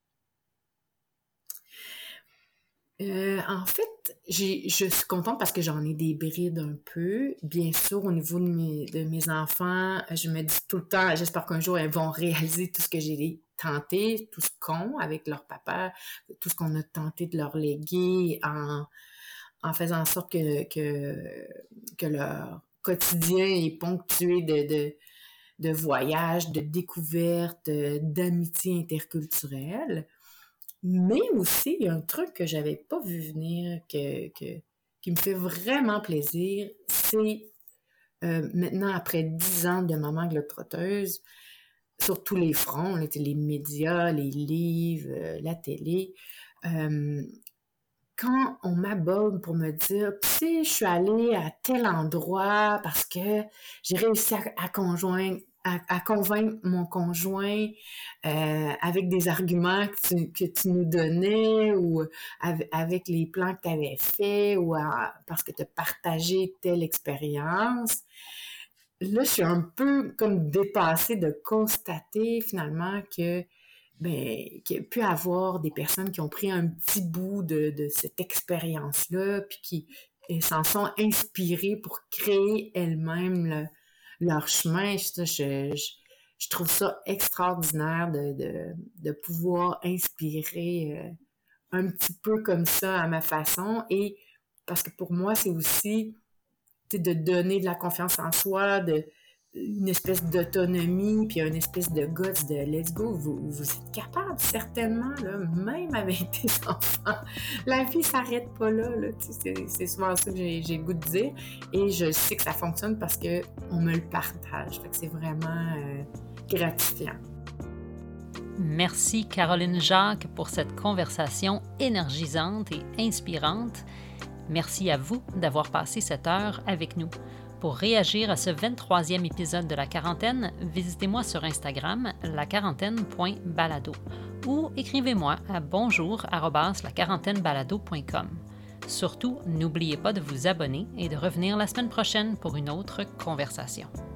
Euh, en fait, j'ai, je suis contente parce que j'en ai des brides un peu. Bien sûr, au niveau de mes, de mes enfants, je me dis tout le temps, j'espère qu'un jour, elles vont réaliser tout ce que j'ai tenté, tout ce qu'ont avec leur papa, tout ce qu'on a tenté de leur léguer en, en faisant en sorte que, que, que leur quotidien est ponctué de, de, de voyages, de découvertes, d'amitié interculturelle. Mais aussi, il y a un truc que j'avais pas vu venir, que, que, qui me fait vraiment plaisir, c'est euh, maintenant, après dix ans de maman globe-trotteuse, sur tous les fronts, là, les médias, les livres, euh, la télé, euh, quand on m'aborde pour me dire, tu sais, je suis allée à tel endroit parce que j'ai réussi à, à conjoindre À, à convaincre mon conjoint euh, avec des arguments que tu, que tu nous donnais ou avec, avec les plans que tu avais faits ou à, parce que tu as partagé telle expérience. Là, je suis un peu comme dépassée de constater finalement que ben, qu'il y a pu avoir des personnes qui ont pris un petit bout de, de cette expérience-là puis qui s'en sont inspirées pour créer elles-mêmes le, leur chemin. Je, je, je trouve ça extraordinaire de, de, de pouvoir inspirer euh, un petit peu comme ça à ma façon. Et parce que pour moi, c'est aussi de donner de la confiance en soi, de, une espèce d'autonomie, puis une espèce de guts de let's go. Vous, vous êtes capable, certainement, là, même avec des enfants. La vie s'arrête pas là. là c'est, c'est souvent ça que j'ai, j'ai le goût de dire. Et je sais que ça fonctionne parce qu'on me le partage. Fait que c'est vraiment euh, gratifiant. Merci Caroline Jacques pour cette conversation énergisante et inspirante. Merci à vous d'avoir passé cette heure avec nous. Pour réagir à ce vingt-troisième épisode de La Quarantaine, visitez-moi sur Instagram, la quarantaine point balado ou écrivez-moi à bonjour arobase la quarantaine balado point com. Surtout, n'oubliez pas de vous abonner et de revenir la semaine prochaine pour une autre conversation.